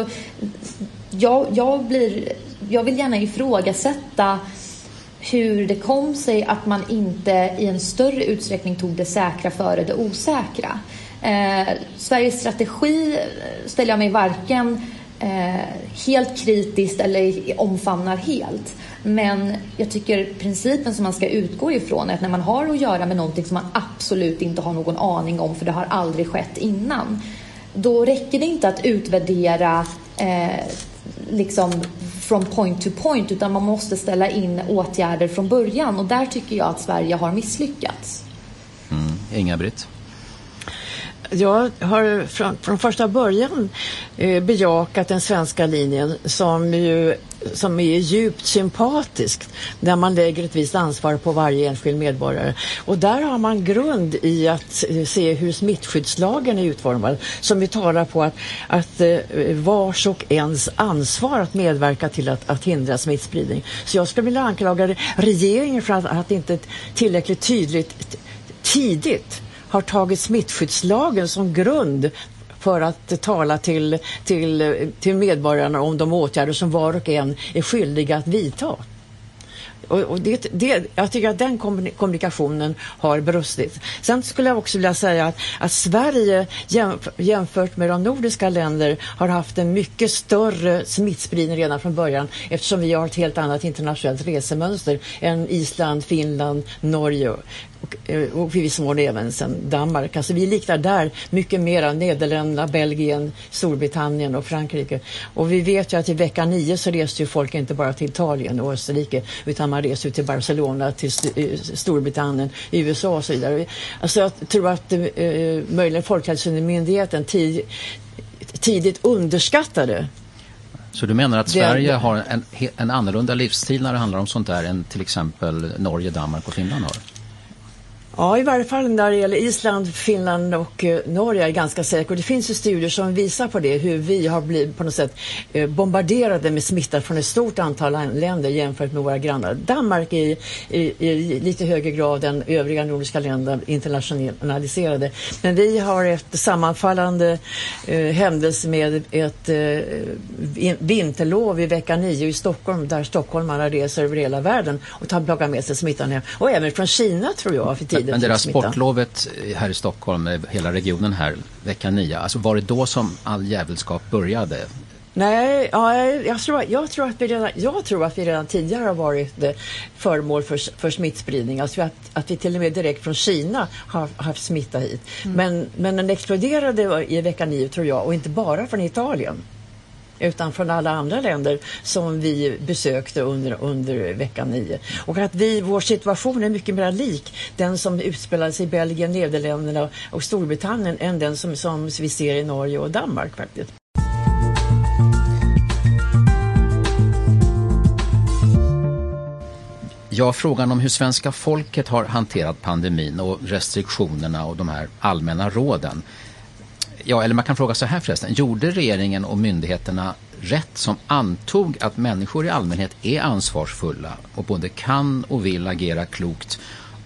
jag vill gärna ifrågasätta hur det kom sig att man inte i en större utsträckning tog det säkra före det osäkra. Sveriges strategi ställer jag mig varken helt kritiskt eller omfamnar helt. Men jag tycker principen som man ska utgå ifrån är att när man har att göra med någonting som man absolut inte har någon aning om, för det har aldrig skett innan, då räcker det inte att utvärdera liksom från point to point, utan man måste ställa in åtgärder från början, och där tycker jag att Sverige har misslyckats. Inga-Britt? Jag har från första början bejakat den svenska linjen som är djupt sympatisk, där man lägger ett visst ansvar på varje enskild medborgare. Och där har man grund i att se hur smittskyddslagen är utformad, som vi talar på att vars och ens ansvar att medverka till att hindra smittspridning. Så jag skulle vilja anklaga regeringen för att inte tillräckligt tidigt har tagit smittskyddslagen som grund för att tala till medborgarna om de åtgärder som var och en är skyldiga att vidta. Och jag tycker att den kommunikationen har brustit. Sen skulle jag också vilja säga att Sverige jämfört med de nordiska länder har haft en mycket större smittspridning redan från början, eftersom vi har ett helt annat internationellt resemönster än Island, Finland, Norge och i viss mån även sen Danmark. Alltså vi liknar där mycket mer än Nederländerna, Belgien, Storbritannien och Frankrike. Och vi vet ju att i vecka 9 så reste ju folk inte bara till Italien och Österrike, utan man reser till Barcelona, till Storbritannien, USA och så vidare. Alltså jag tror att möjligen Folkhälsomyndigheten tidigt underskattade. Så du menar att Sverige har en annorlunda livsstil när det handlar om sånt där än till exempel Norge, Danmark och Finland har? Ja, i varje fall när det gäller Island, Finland och Norge är jag ganska säker. Och det finns ju studier som visar på det, hur vi har blivit på något sätt bombarderade med smitta från ett stort antal länder jämfört med våra grannar. Danmark är i lite högre grad än övriga nordiska länder internationaliserade. Men vi har ett sammanfallande händelse med ett vinterlov i vecka 9 i Stockholm, där stockholmarna reser över hela världen och tar med sig smittan hem. Och även från Kina, tror jag, för tiden. Men deras sportlovet här i Stockholm, hela regionen här, vecka 9, alltså var det då som all jävelskap började? Nej, jag tror att vi redan tidigare har varit föremål för smittspridning. Alltså att vi till och med direkt från Kina har haft smitta hit. Men den exploderade i vecka 9, tror jag, och inte bara från Italien, utan från alla andra länder som vi besökte under vecka 9. Och att vår situation är mycket mer lik den som utspelades i Belgien, Nederländerna och Storbritannien än den som vi ser i Norge och Danmark faktiskt. Ja, frågan om hur svenska folket har hanterat pandemin och restriktionerna och de här allmänna råden. Ja, eller man kan fråga så här förresten. Gjorde regeringen och myndigheterna rätt som antog att människor i allmänhet är ansvarsfulla och både kan och vill agera klokt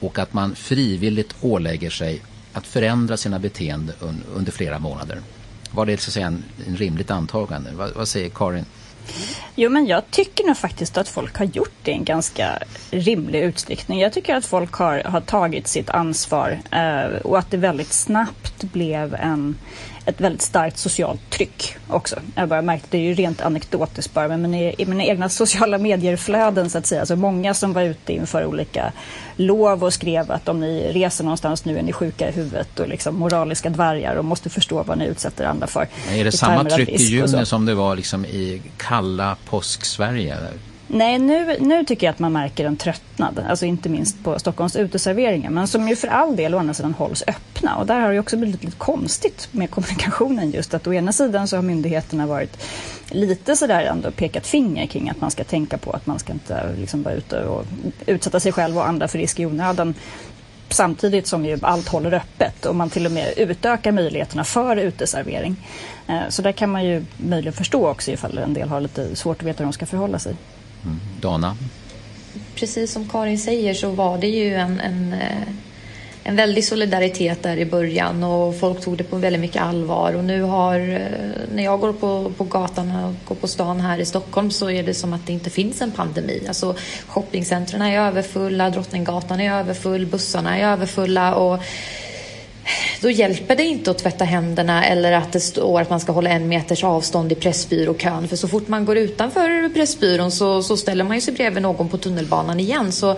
och att man frivilligt ålägger sig att förändra sina beteenden under flera månader. Var det så att säga en rimligt antagande? Vad säger Karin? Jo, men jag tycker nog faktiskt att folk har gjort det i en ganska rimlig utsträckning. Jag tycker att folk har tagit sitt ansvar och att det väldigt snabbt blev ett väldigt starkt socialt tryck också. Jag bara märkte, det är ju rent anekdotiskt bara, men i mina egna sociala medierflöden så att säga, så många som var ute inför olika lov och skrev att om ni reser någonstans nu är ni sjuka i huvudet och liksom moraliska dvärgar och måste förstå vad ni utsätter andra för. Är det samma tryck i juni som det var liksom i kalla påsk-Sverige? Nej, nu tycker jag att man märker en tröttnad, alltså inte minst på Stockholms uteserveringar, men som ju för all del å andra sidan hålls öppna. Och där har det också blivit lite konstigt med kommunikationen, just att å ena sidan så har myndigheterna varit lite sådär ändå pekat finger kring att man ska tänka på att man ska inte liksom vara ute och utsätta sig själv och andra för risk i onödan. Samtidigt som ju allt håller öppet och man till och med utökar möjligheterna för uteservering. Så där kan man ju möjligen förstå också ifall en del har lite svårt att veta hur de ska förhålla sig. Dana? Precis som Karin säger så var det ju en väldig solidaritet där i början och folk tog det på väldigt mycket allvar. Och nu när jag går på gatan och går på stan här i Stockholm så är det som att det inte finns en pandemi. Alltså shoppingcentren är överfulla, Drottninggatan är överfull, bussarna är överfulla och då hjälper det inte att tvätta händerna eller att det står att man ska hålla 1 meters avstånd i Pressbyråkön. För så fort man går utanför Pressbyrån så ställer man ju sig bredvid någon på tunnelbanan igen. Så,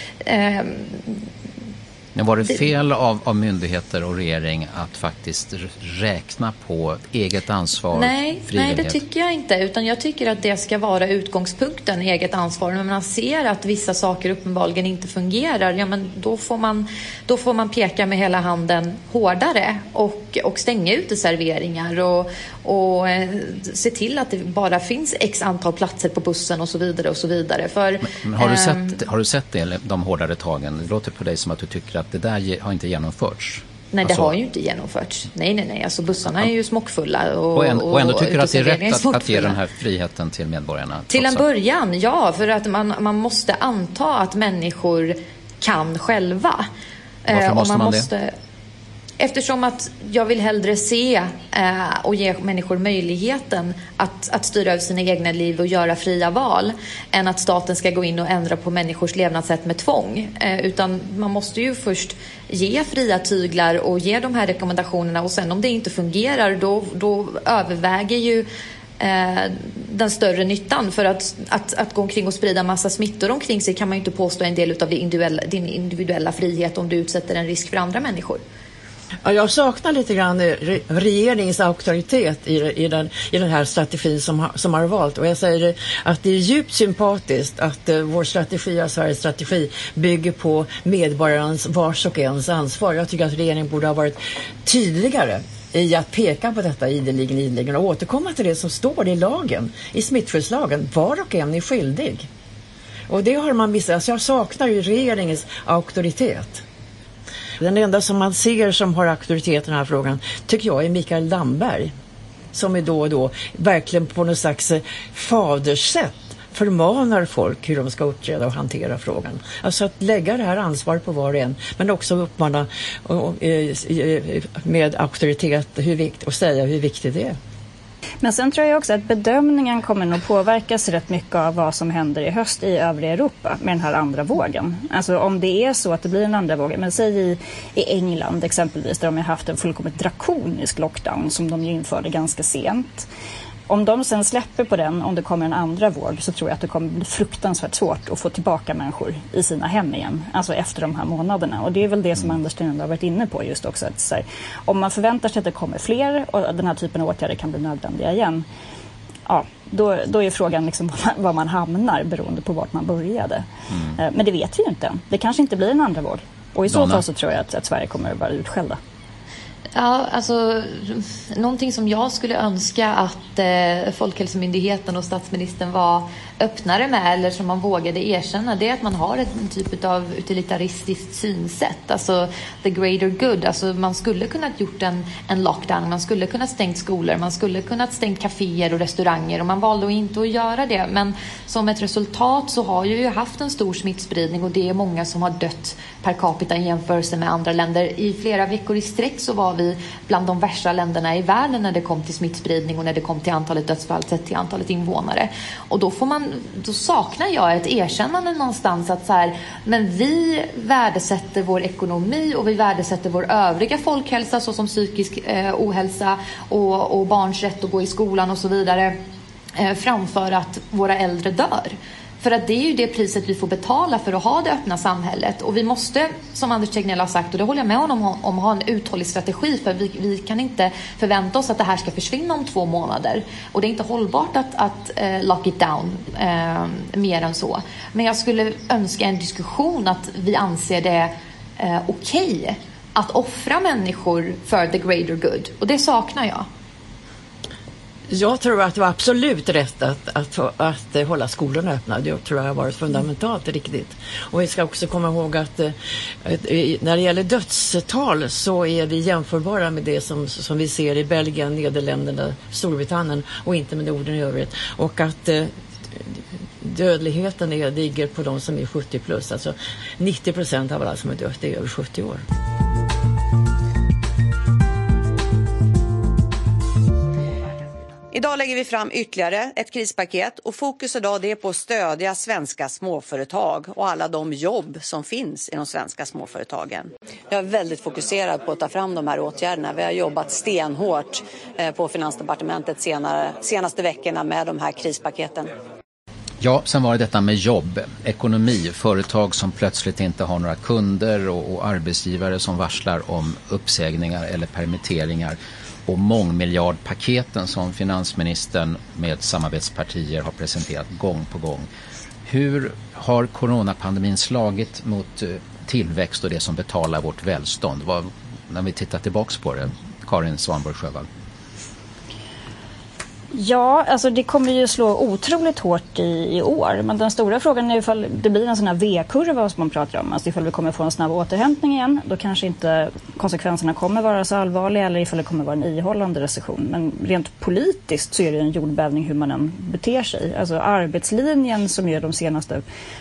men var det fel av myndigheter och regering att faktiskt räkna på eget ansvar? Nej, det tycker jag inte. Utan jag tycker att det ska vara utgångspunkten, eget ansvar. När man ser att vissa saker uppenbarligen inte fungerar, ja, men då får man peka med hela handen hårdare och stänga uteserveringar och se till att det bara finns x antal platser på bussen och så vidare och så vidare. Men har du sett de hårdare tagen? Det låter på dig som att du tycker att det där har inte genomförts. Nej, det har ju inte genomförts. Nej. Alltså bussarna är ju smockfulla. Och ändå tycker att det är rätt att ge den här friheten till medborgarna? Till en början, ja. För att man måste anta att människor kan själva. Varför måste man det? Eftersom att jag vill hellre se och ge människor möjligheten att styra över sina egna liv och göra fria val än att staten ska gå in och ändra på människors levnadssätt med tvång. Utan man måste ju först ge fria tyglar och ge de här rekommendationerna och sen om det inte fungerar då överväger ju den större nyttan. För att gå omkring och sprida massa smittor omkring sig kan man ju inte påstå en del av din individuella frihet om du utsätter en risk för andra människor. Ja, jag saknar lite grann regeringens auktoritet i den här strategin som har valt. Och jag säger att det är djupt sympatiskt att vår strategi, Sveriges strategi, bygger på medborgarens vars och ens ansvar. Jag tycker att regeringen borde ha varit tydligare i att peka på detta ideligen och återkomma till det som står i lagen, i smittskyddslagen. Var och en är skyldig. Och det har man missat. Alltså jag saknar ju regeringens auktoritet. Den enda som man ser som har auktoritet i den här frågan tycker jag är Mikael Damberg, som är då och då verkligen på något slags faderssätt förmanar folk hur de ska uppträda och hantera frågan. Alltså att lägga det här ansvaret på var och en, men också uppmana med auktoritet och säga hur viktigt det är. Men sen tror jag också att bedömningen kommer nog påverkas rätt mycket av vad som händer i höst i övriga Europa med den här andra vågen. Alltså om det är så att det blir en andra våg, men säg i England exempelvis där de har haft en fullkomligt drakonisk lockdown som de ju införde ganska sent. Om de sen släpper på den, om det kommer en andra våg, så tror jag att det kommer bli fruktansvärt svårt att få tillbaka människor i sina hem igen. Alltså efter de här månaderna. Och det är väl det som Anders Tegnell har varit inne på just också. Att så här, om man förväntar sig att det kommer fler och den här typen av åtgärder kan bli nödvändiga igen. Ja, då är frågan liksom var man hamnar beroende på vart man började. Men det vet vi ju inte. Det kanske inte blir en andra våg. Och i så fall så tror jag att Sverige kommer att vara utskällda. Ja, alltså någonting som jag skulle önska att Folkhälsomyndigheten och statsministern var öppnare med, eller som man vågade erkänna, det är att man har en typ av utilitaristiskt synsätt, alltså the greater good. Alltså man skulle kunna gjort en lockdown, man skulle kunna stängt skolor, man skulle kunna stängt kaféer och restauranger, och man valde inte att göra det. Men som ett resultat så har ju haft en stor smittspridning, och det är många som har dött per capita i jämförelse med andra länder. I flera veckor i sträck så var vi bland de värsta länderna i världen när det kom till smittspridning och när det kom till antalet dödsfall sett till antalet invånare. Och då saknar jag ett erkännande någonstans att så här, men vi värdesätter vår ekonomi och vi värdesätter vår övriga folkhälsa, såsom psykisk ohälsa och barns rätt att gå i skolan och så vidare, framför att våra äldre dör. För att det är ju det priset vi får betala för att ha det öppna samhället. Och vi måste, som Anders Tegnell har sagt, och det håller jag med honom om, ha en uthållig strategi. För vi kan inte förvänta oss att det här ska försvinna om 2 månader. Och det är inte hållbart att lock it down mer än så. Men jag skulle önska en diskussion att vi anser det okej att offra människor för the greater good. Och det saknar jag. Jag tror att det var absolut rätt att hålla skolorna öppna. Det tror jag har varit fundamentalt riktigt. Och vi ska också komma ihåg att när det gäller dödstal så är det jämförbara med det som vi ser i Belgien, Nederländerna, Storbritannien och inte med Norden i övrigt. Och att dödligheten ligger på de som är 70 plus. Alltså 90% av alla som är dött är över 70 år. Idag lägger vi fram ytterligare ett krispaket och fokus idag det är på att stödja svenska småföretag och alla de jobb som finns i de svenska småföretagen. Jag är väldigt fokuserad på att ta fram de här åtgärderna. Vi har jobbat stenhårt på Finansdepartementet senaste veckorna med de här krispaketen. Ja, sen var det detta med jobb, ekonomi, företag som plötsligt inte har några kunder och arbetsgivare som varslar om uppsägningar eller permitteringar. Och mångmiljardpaketen som finansministern med samarbetspartier har presenterat gång på gång. Hur har coronapandemin slagit mot tillväxt och det som betalar vårt välstånd? När vi tittar tillbaks på det, Karin Svanborg-Sjövall. Ja, alltså det kommer ju slå otroligt hårt i år. Men den stora frågan är ifall det blir en sån här V-kurva som man pratar om. Alltså ifall vi kommer få en snabb återhämtning igen. Då kanske inte konsekvenserna kommer vara så allvarliga, eller ifall det kommer vara en ihållande recession. Men rent politiskt så är det en jordbävning hur man än beter sig. Alltså arbetslinjen som är de senaste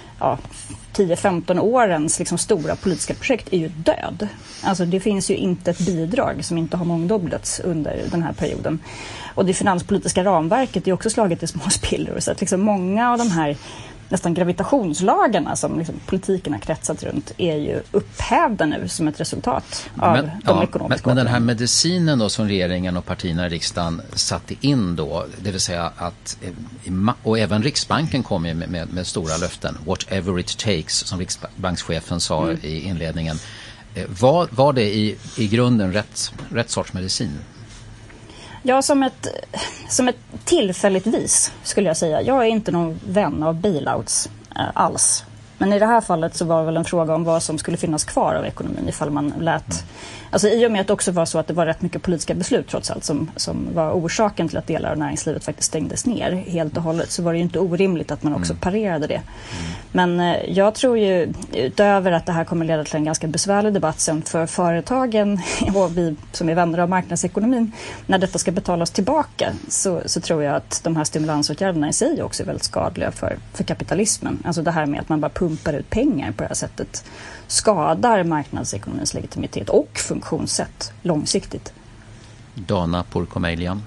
10-15 årens liksom stora politiska projekt är ju död. Alltså det finns ju inte ett bidrag som inte har mångdubblats under den här perioden. Och det finanspolitiska ramverket är också slaget i små spillror. Så att liksom många av de här nästan gravitationslagarna som liksom politiken har kretsat runt är ju upphävda nu som ett resultat av de ekonomiska. Men den här medicinen då som regeringen och partierna i riksdagen satte in då, det vill säga att, och även Riksbanken kom ju med stora löften, whatever it takes, som riksbankschefen sa i inledningen. Var det i grunden rätt sorts medicin? Ja, som ett tillfälligtvis skulle jag säga. Jag är inte någon vän av bailouts alls. Men i det här fallet så var det väl en fråga om vad som skulle finnas kvar av ekonomin ifall man lät... Alltså i och med att det också var så att det var rätt mycket politiska beslut trots allt som var orsaken till att delar av näringslivet faktiskt stängdes ner helt och hållet, så var det ju inte orimligt att man också parerade det. Men jag tror ju utöver att det här kommer leda till en ganska besvärlig debatt sen för företagen och vi som är vänner av marknadsekonomin, när detta ska betalas tillbaka så tror jag att de här stimulansåtgärderna i sig också är väldigt skadliga för kapitalismen. Alltså det här med att man bara pumpar ut pengar på det här sättet skadar marknadsekonomins legitimitet och funktionssätt långsiktigt. Dana Pourkomeilian.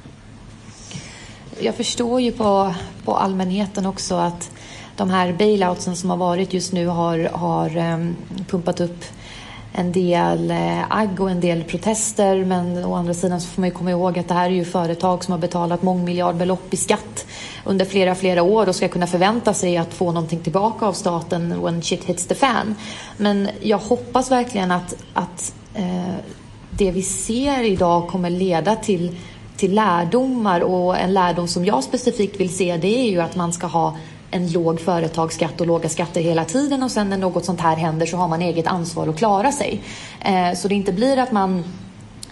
Jag förstår ju på allmänheten också att de här bailoutsen som har varit just nu har pumpat upp en del agg och en del protester, men å andra sidan så får man ju komma ihåg att det här är ju företag som har betalat mångmiljardbelopp i skatt under flera år och ska kunna förvänta sig att få någonting tillbaka av staten when shit hits the fan. Men jag hoppas verkligen att det vi ser idag kommer leda till lärdomar, och en lärdom som jag specifikt vill se, det är ju att man ska ha en låg företagsskatt och låga skatter hela tiden, och sen när något sånt här händer så har man eget ansvar att klara sig. Så det inte blir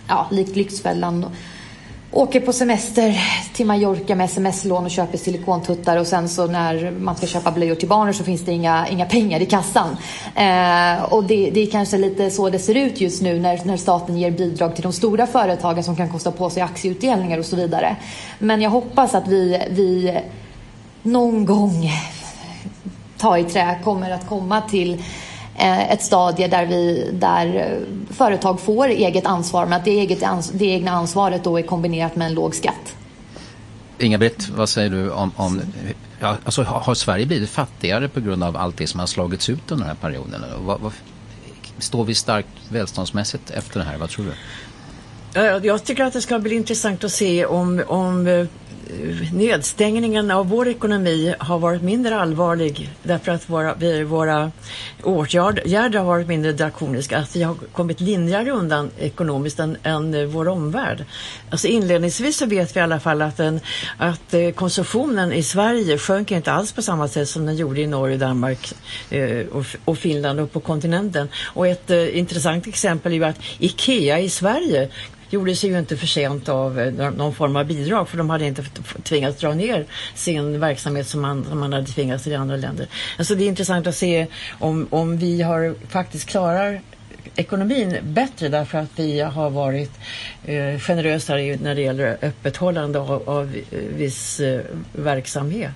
likt Lyxfällan åker på semester till Mallorca med sms-lån och köper silikontuttar, och sen så när man ska köpa blöjor till barnen så finns det inga pengar i kassan. Och det är kanske lite så det ser ut just nu när staten ger bidrag till de stora företagen som kan kosta på sig aktieutdelningar och så vidare. Men jag hoppas att vi någon gång, ta i trä, kommer att komma till ett stadie där företag får eget ansvar, men att det egna ansvaret då är kombinerat med en låg skatt. Inga-Britt, vad säger du om alltså, har Sverige blivit fattigare på grund av allt det som har slagits ut under den här perioden? Står vi starkt välståndsmässigt efter det här? Vad tror du? Jag tycker att det ska bli intressant att se om nedstängningen av vår ekonomi har varit mindre allvarlig därför att våra åtgärder har varit mindre drakoniska, att vi har kommit lindrigare undan ekonomiskt än vår omvärld. Alltså inledningsvis så vet vi i alla fall att konsumtionen i Sverige sjönk inte alls på samma sätt som den gjorde i Norge, Danmark och Finland och på kontinenten. Och ett intressant exempel är ju att IKEA i Sverige gjorde sig ju inte förtjänt av någon form av bidrag, för de hade inte tvingats dra ner sin verksamhet som man hade tvingats i andra länder. Alltså det är intressant att se om vi faktiskt klarar ekonomin bättre därför att vi har varit generösare när det gäller öppethållande av viss verksamhet.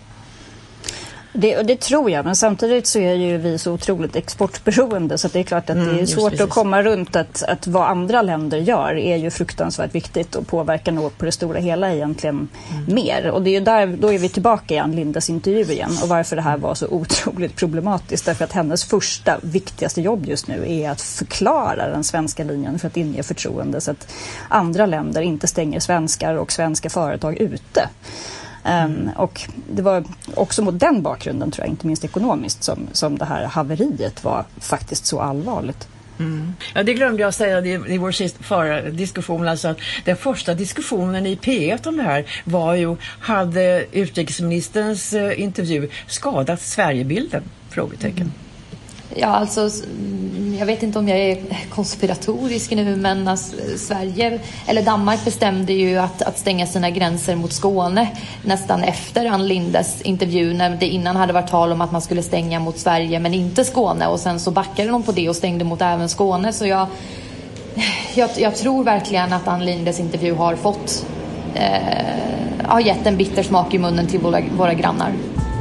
Det tror jag, men samtidigt så är ju vi så otroligt exportberoende, så att det är klart att det är svårt att komma runt att vad andra länder gör är ju fruktansvärt viktigt och påverkar nog på det stora hela egentligen mer. Och det är ju då är vi tillbaka i Ann Lindes intervju igen, och varför det här var så otroligt problematiskt, därför att hennes första viktigaste jobb just nu är att förklara den svenska linjen för att inge förtroende så att andra länder inte stänger svenskar och svenska företag ute. Och det var också mot den bakgrunden, tror jag, inte minst ekonomiskt, som det här haveriet var faktiskt så allvarligt. Ja, det glömde jag säga i vår förra diskussion, alltså att den första diskussionen i P1 om det här var ju, hade utrikesministerns intervju skadat Sverigebilden? Frågetecken. Ja, alltså jag vet inte om jag är konspiratorisk nu, men alltså, Danmark bestämde ju att stänga sina gränser mot Skåne nästan efter Ann Lindes intervju, när det innan hade varit tal om att man skulle stänga mot Sverige men inte Skåne, och sen så backade de på det och stängde mot även Skåne. Så jag tror verkligen att Ann Lindes intervju har gett en bitter smak i munnen till våra grannar.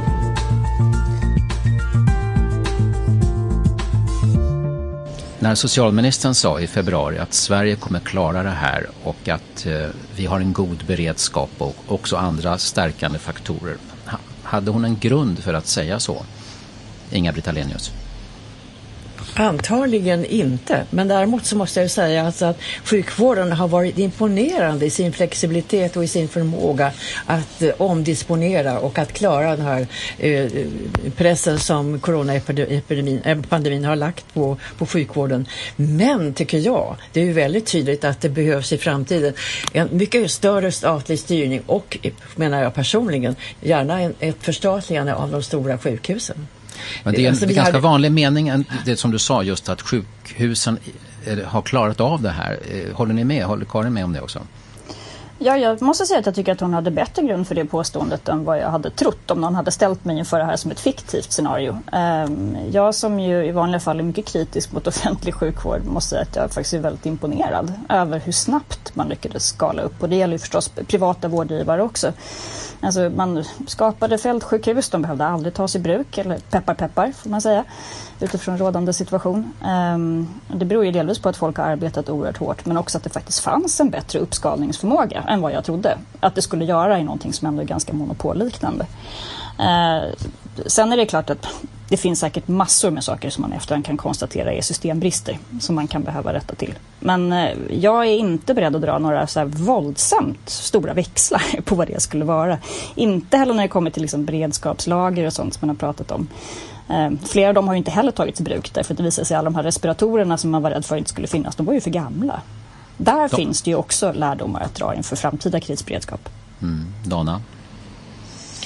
När socialministern sa i februari att Sverige kommer klara det här och att vi har en god beredskap och också andra stärkande faktorer, hade hon en grund för att säga så? Inga-Britt Ahlenius. Antagligen inte, men däremot så måste jag säga att sjukvården har varit imponerande i sin flexibilitet och i sin förmåga att omdisponera och att klara den här pressen som coronapandemin har lagt på sjukvården. Men tycker jag, det är ju väldigt tydligt att det behövs i framtiden en mycket större statlig styrning och, menar jag personligen, gärna ett förstatligande av de stora sjukhusen. Men det är en ganska vanlig mening, det som du sa, just att sjukhusen har klarat av det här. Håller ni med? Håller Karin med om det också? Ja, jag måste säga att jag tycker att hon hade bättre grund för det påståendet än vad jag hade trott om någon hade ställt mig inför det här som ett fiktivt scenario. Jag som ju i vanliga fall är mycket kritisk mot offentlig sjukvård måste säga att jag faktiskt är väldigt imponerad över hur snabbt man lyckades skala upp. Och det gäller ju förstås privata vårdgivare också. Alltså man skapade fältsjukhus, de behövde aldrig tas i bruk, eller peppar får man säga, utifrån rådande situation. Det beror ju delvis på att folk har arbetat oerhört hårt, men också att det faktiskt fanns en bättre uppskalningsförmåga än vad jag trodde att det skulle göra i någonting som ändå är ganska monopolliknande. Sen är det klart att det finns säkert massor med saker som man efterhand kan konstatera är systembrister som man kan behöva rätta till. Men jag är inte beredd att dra några så här våldsamt stora växlar på vad det skulle vara. Inte heller när det kommer till liksom beredskapslager och sånt som man har pratat om. Flera av dem har ju inte heller tagits i bruk, därför att det visar sig att alla de här respiratorerna som man var rädd för inte skulle finnas, de var ju för gamla. Där finns det ju också lärdomar att dra inför framtida krisberedskap. Dana?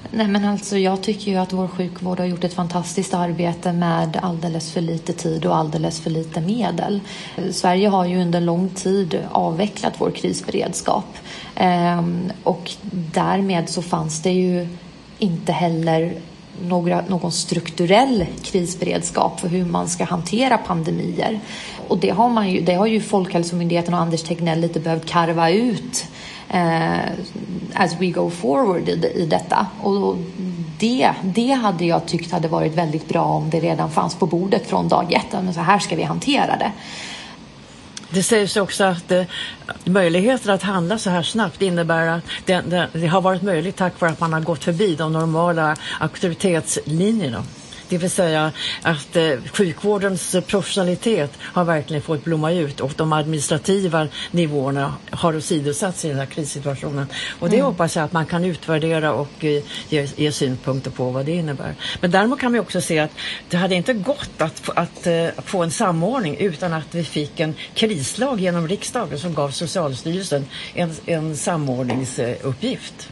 Nej, men alltså, jag tycker ju att vår sjukvård har gjort ett fantastiskt arbete med alldeles för lite tid och alldeles för lite medel. Sverige har ju under lång tid avvecklat vår krisberedskap. Och därmed så fanns det ju inte heller någon strukturell krisberedskap för hur man ska hantera pandemier. Och det har ju Folkhälsomyndigheten och Anders Tegnell lite behövt karva ut as we go forward i detta. Och det hade jag tyckt hade varit väldigt bra om det redan fanns på bordet från dag ett. Men så här ska vi hantera det. Det sägs också att möjligheten att handla så här snabbt innebär att det har varit möjligt tack vare att man har gått förbi de normala auktoritetslinjerna. Det vill säga att sjukvårdens professionalitet har verkligen fått blomma ut och de administrativa nivåerna har åsidosatts i den här krissituationen. Och det hoppas jag att man kan utvärdera och ge synpunkter på vad det innebär. Men däremot kan vi också se att det hade inte gått att få en samordning utan att vi fick en krislag genom riksdagen som gav Socialstyrelsen en samordningsuppgift.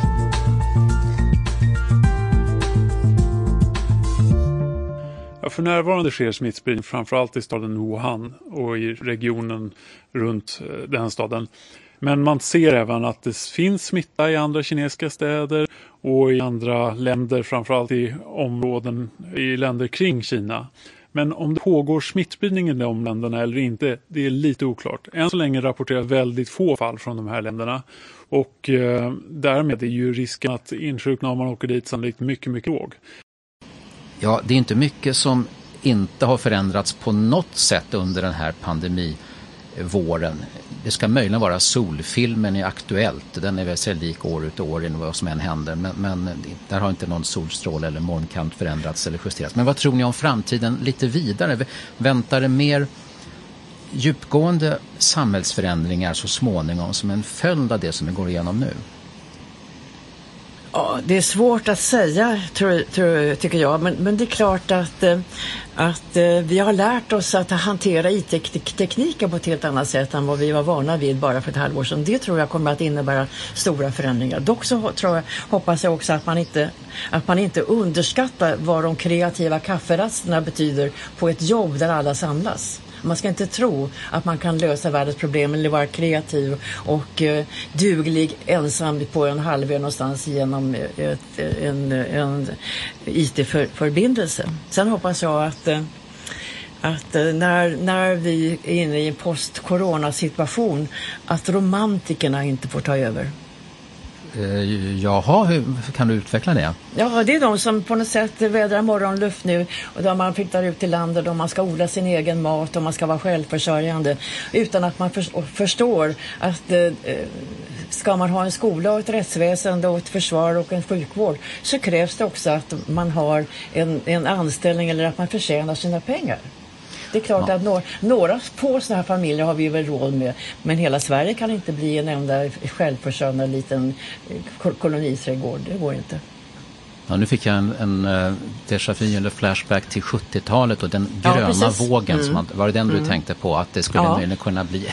Ja, för närvarande sker smittspridning framförallt i staden Wuhan och i regionen runt den staden. Men man ser även att det finns smitta i andra kinesiska städer och i andra länder, framförallt i områden i länder kring Kina. Men om det pågår smittspridning i de länderna eller inte, det är lite oklart. Än så länge rapporteras väldigt få fall från de här länderna. Och därmed är ju risken att insjukna om man åker dit sannolikt mycket, mycket låg. Ja, det är inte mycket som inte har förändrats på något sätt under den här pandemivåren. Det ska möjligen vara solfilmen är Aktuellt. Den är väl så lik år ut och år in vad som än händer. Men där har inte någon solstråle eller molnkant förändrats eller justerats. Men vad tror ni om framtiden lite vidare? Väntar det mer djupgående samhällsförändringar så småningom som en följd av det som vi går igenom nu? Ja, det är svårt att säga tycker jag, men det är klart att vi har lärt oss att hantera IT-tekniken på ett helt annat sätt än vad vi var vana vid bara för ett halvår sedan. Det tror jag kommer att innebära stora förändringar. Dock så hoppas jag också att man inte underskattar vad de kreativa kafferasterna betyder på ett jobb där alla samlas. Man ska inte tro att man kan lösa världens problem eller vara kreativ och duglig ensam på en halvö någonstans genom en IT-förbindelse. Sen hoppas jag att när vi är inne i en post-corona-situation att romantikerna inte får ta över. Jaha, hur kan du utveckla det? Ja, det är de som på något sätt vädrar morgonluft nu och där man flyttar ut till landet och man ska odla sin egen mat och man ska vara självförsörjande utan att man förstår att ska man ha en skola och ett rättsväsende och ett försvar och en sjukvård så krävs det också att man har en anställning eller att man förtjänar sina pengar. Det är klart att några få sådana här familjer har vi väl råd med. Men hela Sverige kan inte bli en enda självförsörjande liten koloniträdgård. Det går inte. Ja, nu fick jag en déjà vu eller flashback till 70-talet och den gröna vågen. Som var det den du tänkte på? Att det skulle möjligen kunna bli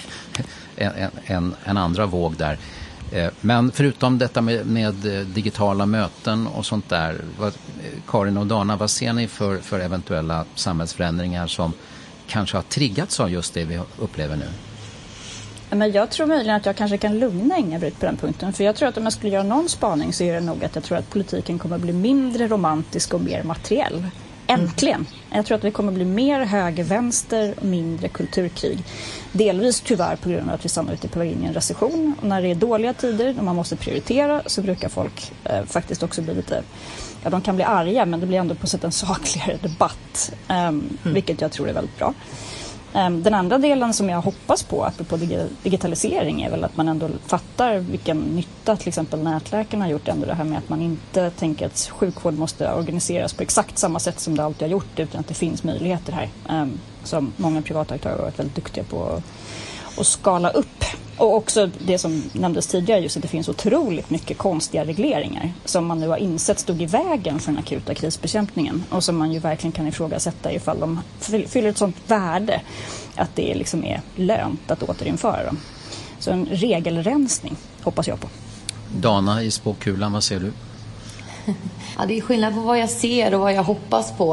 en andra våg där. Men förutom detta med digitala möten och sånt där. Karin och Dana, vad ser ni för eventuella samhällsförändringar som kanske har triggats av just det vi upplever nu? Men jag tror möjligen att jag kanske kan lugna Inga-Britt på den punkten. För jag tror att om jag skulle göra någon spaning så är det nog att jag tror att politiken kommer att bli mindre romantisk och mer materiell. Äntligen. Jag tror att vi kommer att bli mer höger-vänster och mindre kulturkrig. Delvis tyvärr på grund av att vi sannolikt är på väg in i en recession. Och när det är dåliga tider och man måste prioritera så brukar folk faktiskt också bli lite... Ja, de kan bli arga men det blir ändå på sätt en sakligare debatt. Vilket jag tror är väldigt bra. Den andra delen som jag hoppas på apropå digitalisering är väl att man ändå fattar vilken nytta till exempel nätläkarna har gjort ändå det här med att man inte tänker att sjukvård måste organiseras på exakt samma sätt som det alltid har gjort utan att det finns möjligheter här som många privata aktörer har varit väldigt duktiga på att skala upp. Och också det som nämndes tidigare just att det finns otroligt mycket konstiga regleringar som man nu har insett stod i vägen för den akuta krisbekämpningen och som man ju verkligen kan ifrågasätta ifall de fyller ett sånt värde att det liksom är lönt att återinföra dem. Så en regelrensning hoppas jag på. Dana i spåkulan, vad ser du? Ja, det är skillnad på vad jag ser och vad jag hoppas på.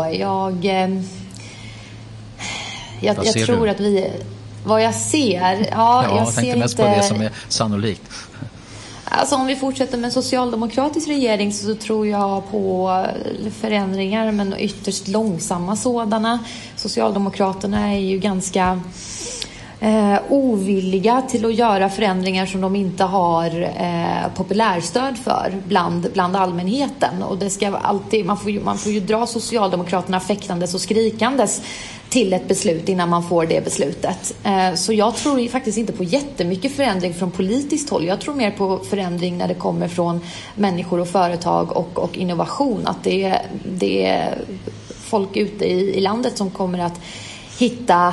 Jag tror att vi... Vad jag ser? Jag tänkte mest på det som är sannolikt. Alltså om vi fortsätter med en socialdemokratisk regering så tror jag på förändringar, men ytterst långsamma sådana. Socialdemokraterna är ju ganska ovilliga till att göra förändringar som de inte har populärstöd för bland allmänheten. Och det ska alltid, man får ju dra Socialdemokraterna fäktandes och skrikandes till ett beslut innan man får det beslutet. Så jag tror faktiskt inte på jättemycket förändring från politiskt håll. Jag tror mer på förändring när det kommer från människor och företag och innovation. Att det är folk ute i landet som kommer att hitta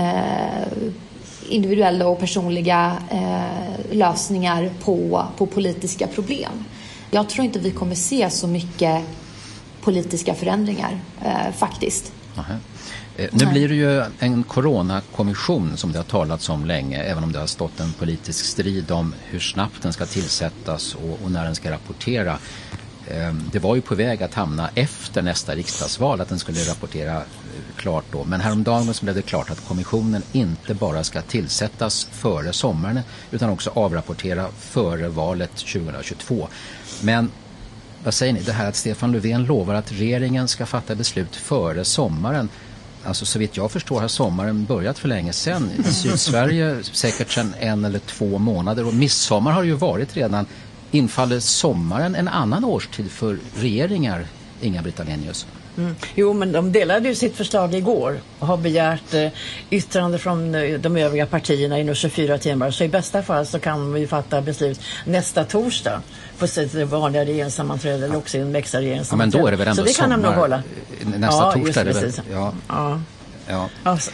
individuella och personliga lösningar på politiska problem. Jag tror inte vi kommer se så mycket politiska förändringar faktiskt. Aha. Nu blir det ju en coronakommission som det har talats om länge, även om det har stått en politisk strid om hur snabbt den ska tillsättas och när den ska rapportera. Det var ju på väg att hamna efter nästa riksdagsval att den skulle rapportera klart då. Men häromdagen så blev det klart att kommissionen inte bara ska tillsättas före sommaren utan också avrapportera före valet 2022. Men vad säger ni? Det här att Stefan Löfven lovar att regeringen ska fatta beslut före sommaren. Alltså så vitt jag förstår har sommaren börjat för länge sedan. I Sydsverige säkert sedan 1 eller 2 månader. Och midsommar har ju varit redan. Infaller sommaren en annan årstid för regeringar, Inga-Britt Ahlenius? Jo, men de delade ju sitt förslag igår och har begärt yttrande från de övriga partierna inom 24 timmar. Så i bästa fall så kan vi fatta beslut nästa torsdag på sitt vanliga regeringssammanträde eller också i en extra regeringssammanträde. Ja, men då är det väl ändå så det kan sommar. Hålla. Nästa torsdag är det väl? Ja. Alltså,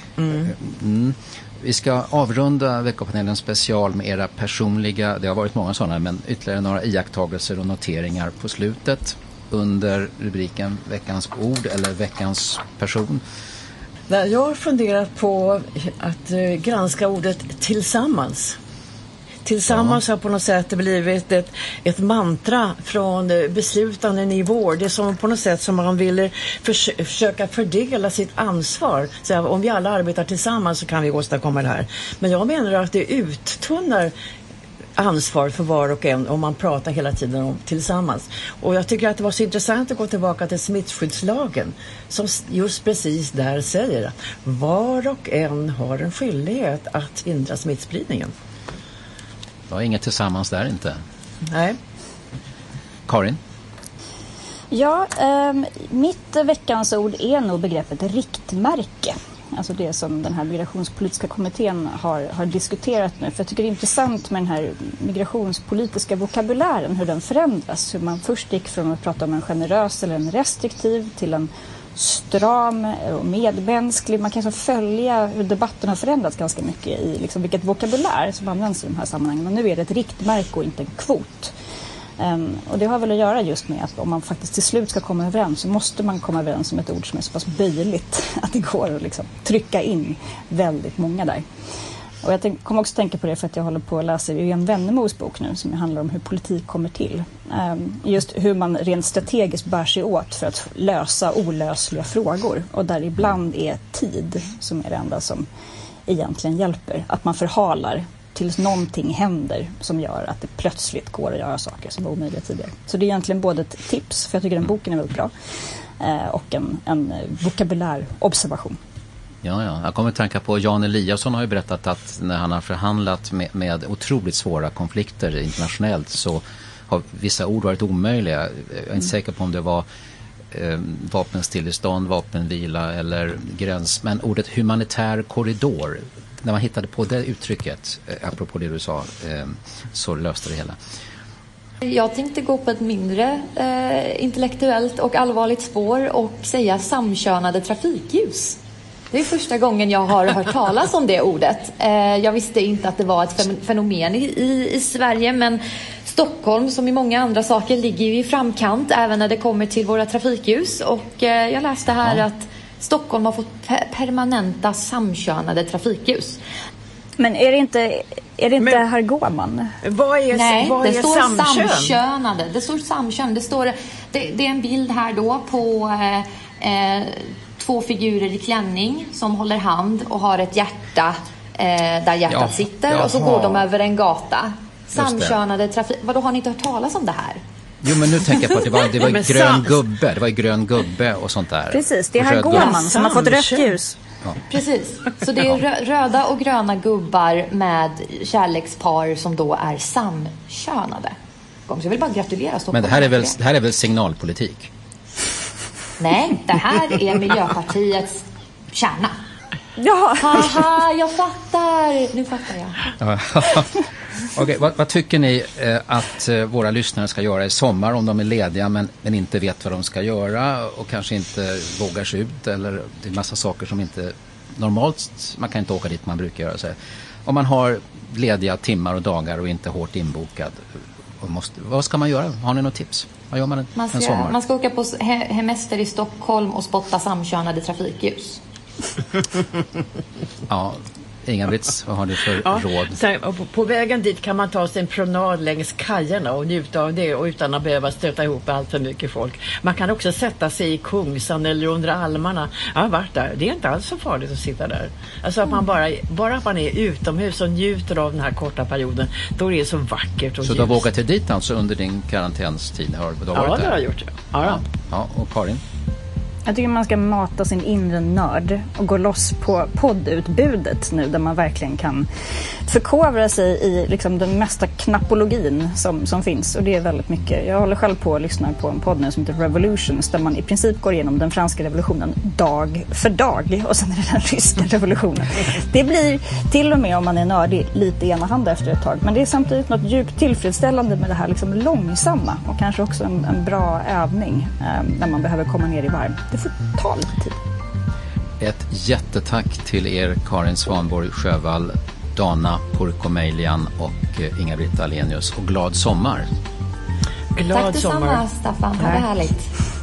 Vi ska avrunda veckopanelen special med era personliga, det har varit många sådana, men ytterligare några iakttagelser och noteringar på slutet under rubriken veckans ord eller veckans person. Jag har funderat på att granska ordet tillsammans. Tillsammans har på något sätt blivit ett mantra från beslutande nivåer. Det är som på något sätt som man vill försöka fördela sitt ansvar. Så om vi alla arbetar tillsammans så kan vi åstadkomma det här. Men jag menar att det uttunnar ansvar för var och en om man pratar hela tiden om tillsammans. Och jag tycker att det var så intressant att gå tillbaka till smittskyddslagen som just precis där säger att var och en har en skyldighet att hindra smittspridningen. Det var inget tillsammans där inte. Nej. Karin? Ja, mitt veckans ord är nog begreppet riktmärke. Alltså det som den här migrationspolitiska kommittén har diskuterat nu. För jag tycker det är intressant med den här migrationspolitiska vokabulären, hur den förändras. Hur man först gick från att prata om en generös eller en restriktiv till en stram och medmänsklig. Man kan följa hur debatten har förändrats ganska mycket i liksom vilket vokabulär som används i de här sammanhangen. Och nu är det ett riktmärke och inte en kvot. Och det har väl att göra just med att om man faktiskt till slut ska komma överens så måste man komma överens om ett ord som är så pass böjligt att det går att liksom trycka in väldigt många där. Och jag kommer också tänka på det för att jag håller på att läsa Irene Wennemos bok nu som handlar om hur politik kommer till. Just hur man rent strategiskt bär sig åt för att lösa olösliga frågor. Och där ibland är tid som är det enda som egentligen hjälper. Att man förhalar tills någonting händer som gör att det plötsligt går att göra saker som var omöjliga tidigare. Så det är egentligen både ett tips, för jag tycker den boken är väldigt bra, och en vokabulär observation. Ja, jag kommer att tänka på Jan Eliasson har ju berättat att när han har förhandlat med otroligt svåra konflikter internationellt så har vissa ord varit omöjliga. Jag är inte säker på om det var vapenstillestånd, vapenvila eller gräns, men ordet humanitär korridor, när man hittade på det uttrycket, apropå det du sa, så löste det hela. Jag tänkte gå på ett mindre intellektuellt och allvarligt spår och säga samkönade trafikljus. Det är första gången jag har hört talas om det ordet. Jag visste inte att det var ett fenomen i Sverige, men Stockholm, som i många andra saker, ligger ju i framkant även när det kommer till våra trafikljus. Och jag läste här att Stockholm har fått permanenta samkönade trafikljus. Men är det inte herr Gårman? Nej, det står samkön? samkönade. Det står samkön. Det är en bild här då på två figurer i klänning som håller hand och har ett hjärta där hjärtat sitter. Och så går de över en gata. Samkönade trafik. Vadå, har ni inte hört talas om det här? Jo, men nu tänker jag på att det var grön gubbe. Det var grön gubbe och sånt där. Precis, det är herr Gårman som har fått rött ljus. Ja. Precis, så det är röda och gröna gubbar med kärlekspar som då är samkönade. Så jag vill bara gratulera Stockholm. Men det här är väl signalpolitik? Nej, det här är Miljöpartiets kärna. Ja. Haha, jag fattar. Nu fattar jag. Okej, vad tycker ni att våra lyssnare ska göra i sommar om de är lediga men inte vet vad de ska göra och kanske inte vågar sig ut, eller det är massa saker som inte normalt, man kan inte åka dit man brukar göra sig. Om man har lediga timmar och dagar och inte hårt inbokad, vad ska man göra? Har ni något tips? Vad gör man en sommar? Man ska åka på hemester i Stockholm och spotta samkönade trafikljus. Ja, Inga-Britt, vad har du för råd? På vägen dit kan man ta sig en promenad längs kajerna och njuta av det och utan att behöva stöta ihop allt för mycket folk. Man kan också sätta sig i Kungsan eller under almarna. Jag har varit där. Det är inte alls så farligt att sitta där. Alltså att man bara att man är utomhus och njuter av den här korta perioden, då är det så vackert och så ljus. Du har vågat till dit alltså under din karantänstid? Ja, det har jag gjort. Ja. Och Karin? Jag tycker man ska mata sin inre nörd och gå loss på poddutbudet nu, där man verkligen kan förkovra sig i liksom den mesta knappologin som finns. Och det är väldigt mycket. Jag håller själv på att lyssna på en podd nu som heter Revolutions, där man i princip går igenom den franska revolutionen dag för dag, och sen är det den ryska revolutionen. Det blir till och med, om man är nördig, lite enahanda efter ett tag. Men det är samtidigt något djupt tillfredsställande med det här liksom långsamma, och kanske också en bra övning när man behöver komma ner i varv. Det får ta lite tid. Ett jättetack till er, Karin Svanborg Sjövall, Dana Purkomelian och Inga-Britt Ahlenius, och glad sommar. Tack detsamma, Staffan. Det var härligt.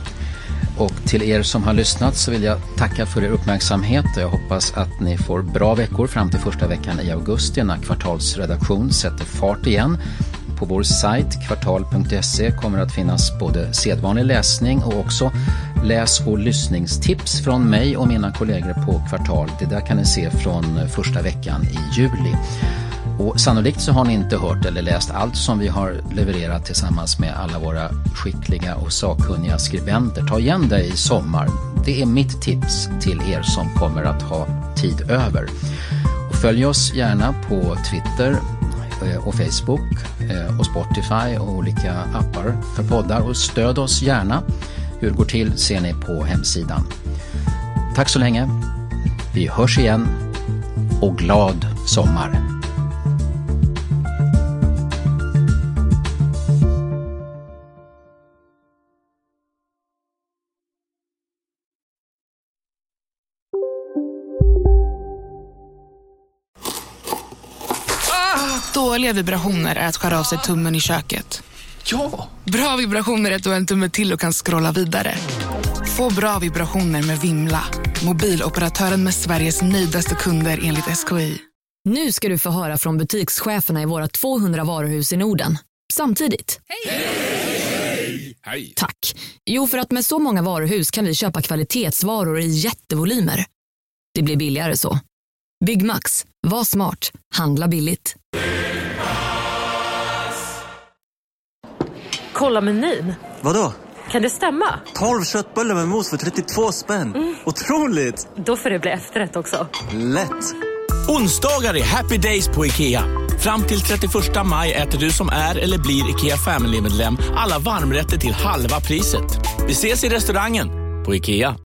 Och till er som har lyssnat så vill jag tacka för er uppmärksamhet, och jag hoppas att ni får bra veckor fram till första veckan i augusti när Kvartalsredaktion sätter fart igen. På vår sajt kvartal.se kommer att finnas både sedvanlig läsning och också läs- och lyssningstips från mig och mina kollegor på Kvartal. Det där kan ni se från första veckan i juli. Och sannolikt så har ni inte hört eller läst allt som vi har levererat tillsammans med alla våra skickliga och sakkunniga skribenter. Ta igen det i sommar. Det är mitt tips till er som kommer att ha tid över. Och följ oss gärna på Twitter och Facebook och Spotify och olika appar för poddar, och stöd oss gärna. Hur det går till ser ni på hemsidan. Tack så länge. Vi hörs igen, och glad sommar. Dåliga vibrationer är att skära av sig tummen i köket. Ja! Bra vibrationer är att du har en tumme till och kan scrolla vidare. Få bra vibrationer med Vimla. Mobiloperatören med Sveriges nöjdaste kunder enligt SKI. Nu ska du få höra från butikscheferna i våra 200 varuhus i Norden. Samtidigt. Hej! Hej! Tack. Jo, för att med så många varuhus kan vi köpa kvalitetsvaror i jättevolymer. Det blir billigare så. Byggmax. Var smart. Handla billigt. Kolla menyn. Vadå? Kan det stämma? 12 köttbullar med mos för 32 spänn. Otroligt! Då får det bli efterrätt också. Lätt! Onsdagar är happy days på IKEA. Fram till 31 maj äter du som är eller blir IKEA Family-medlem alla varmrätter till halva priset. Vi ses i restaurangen på IKEA.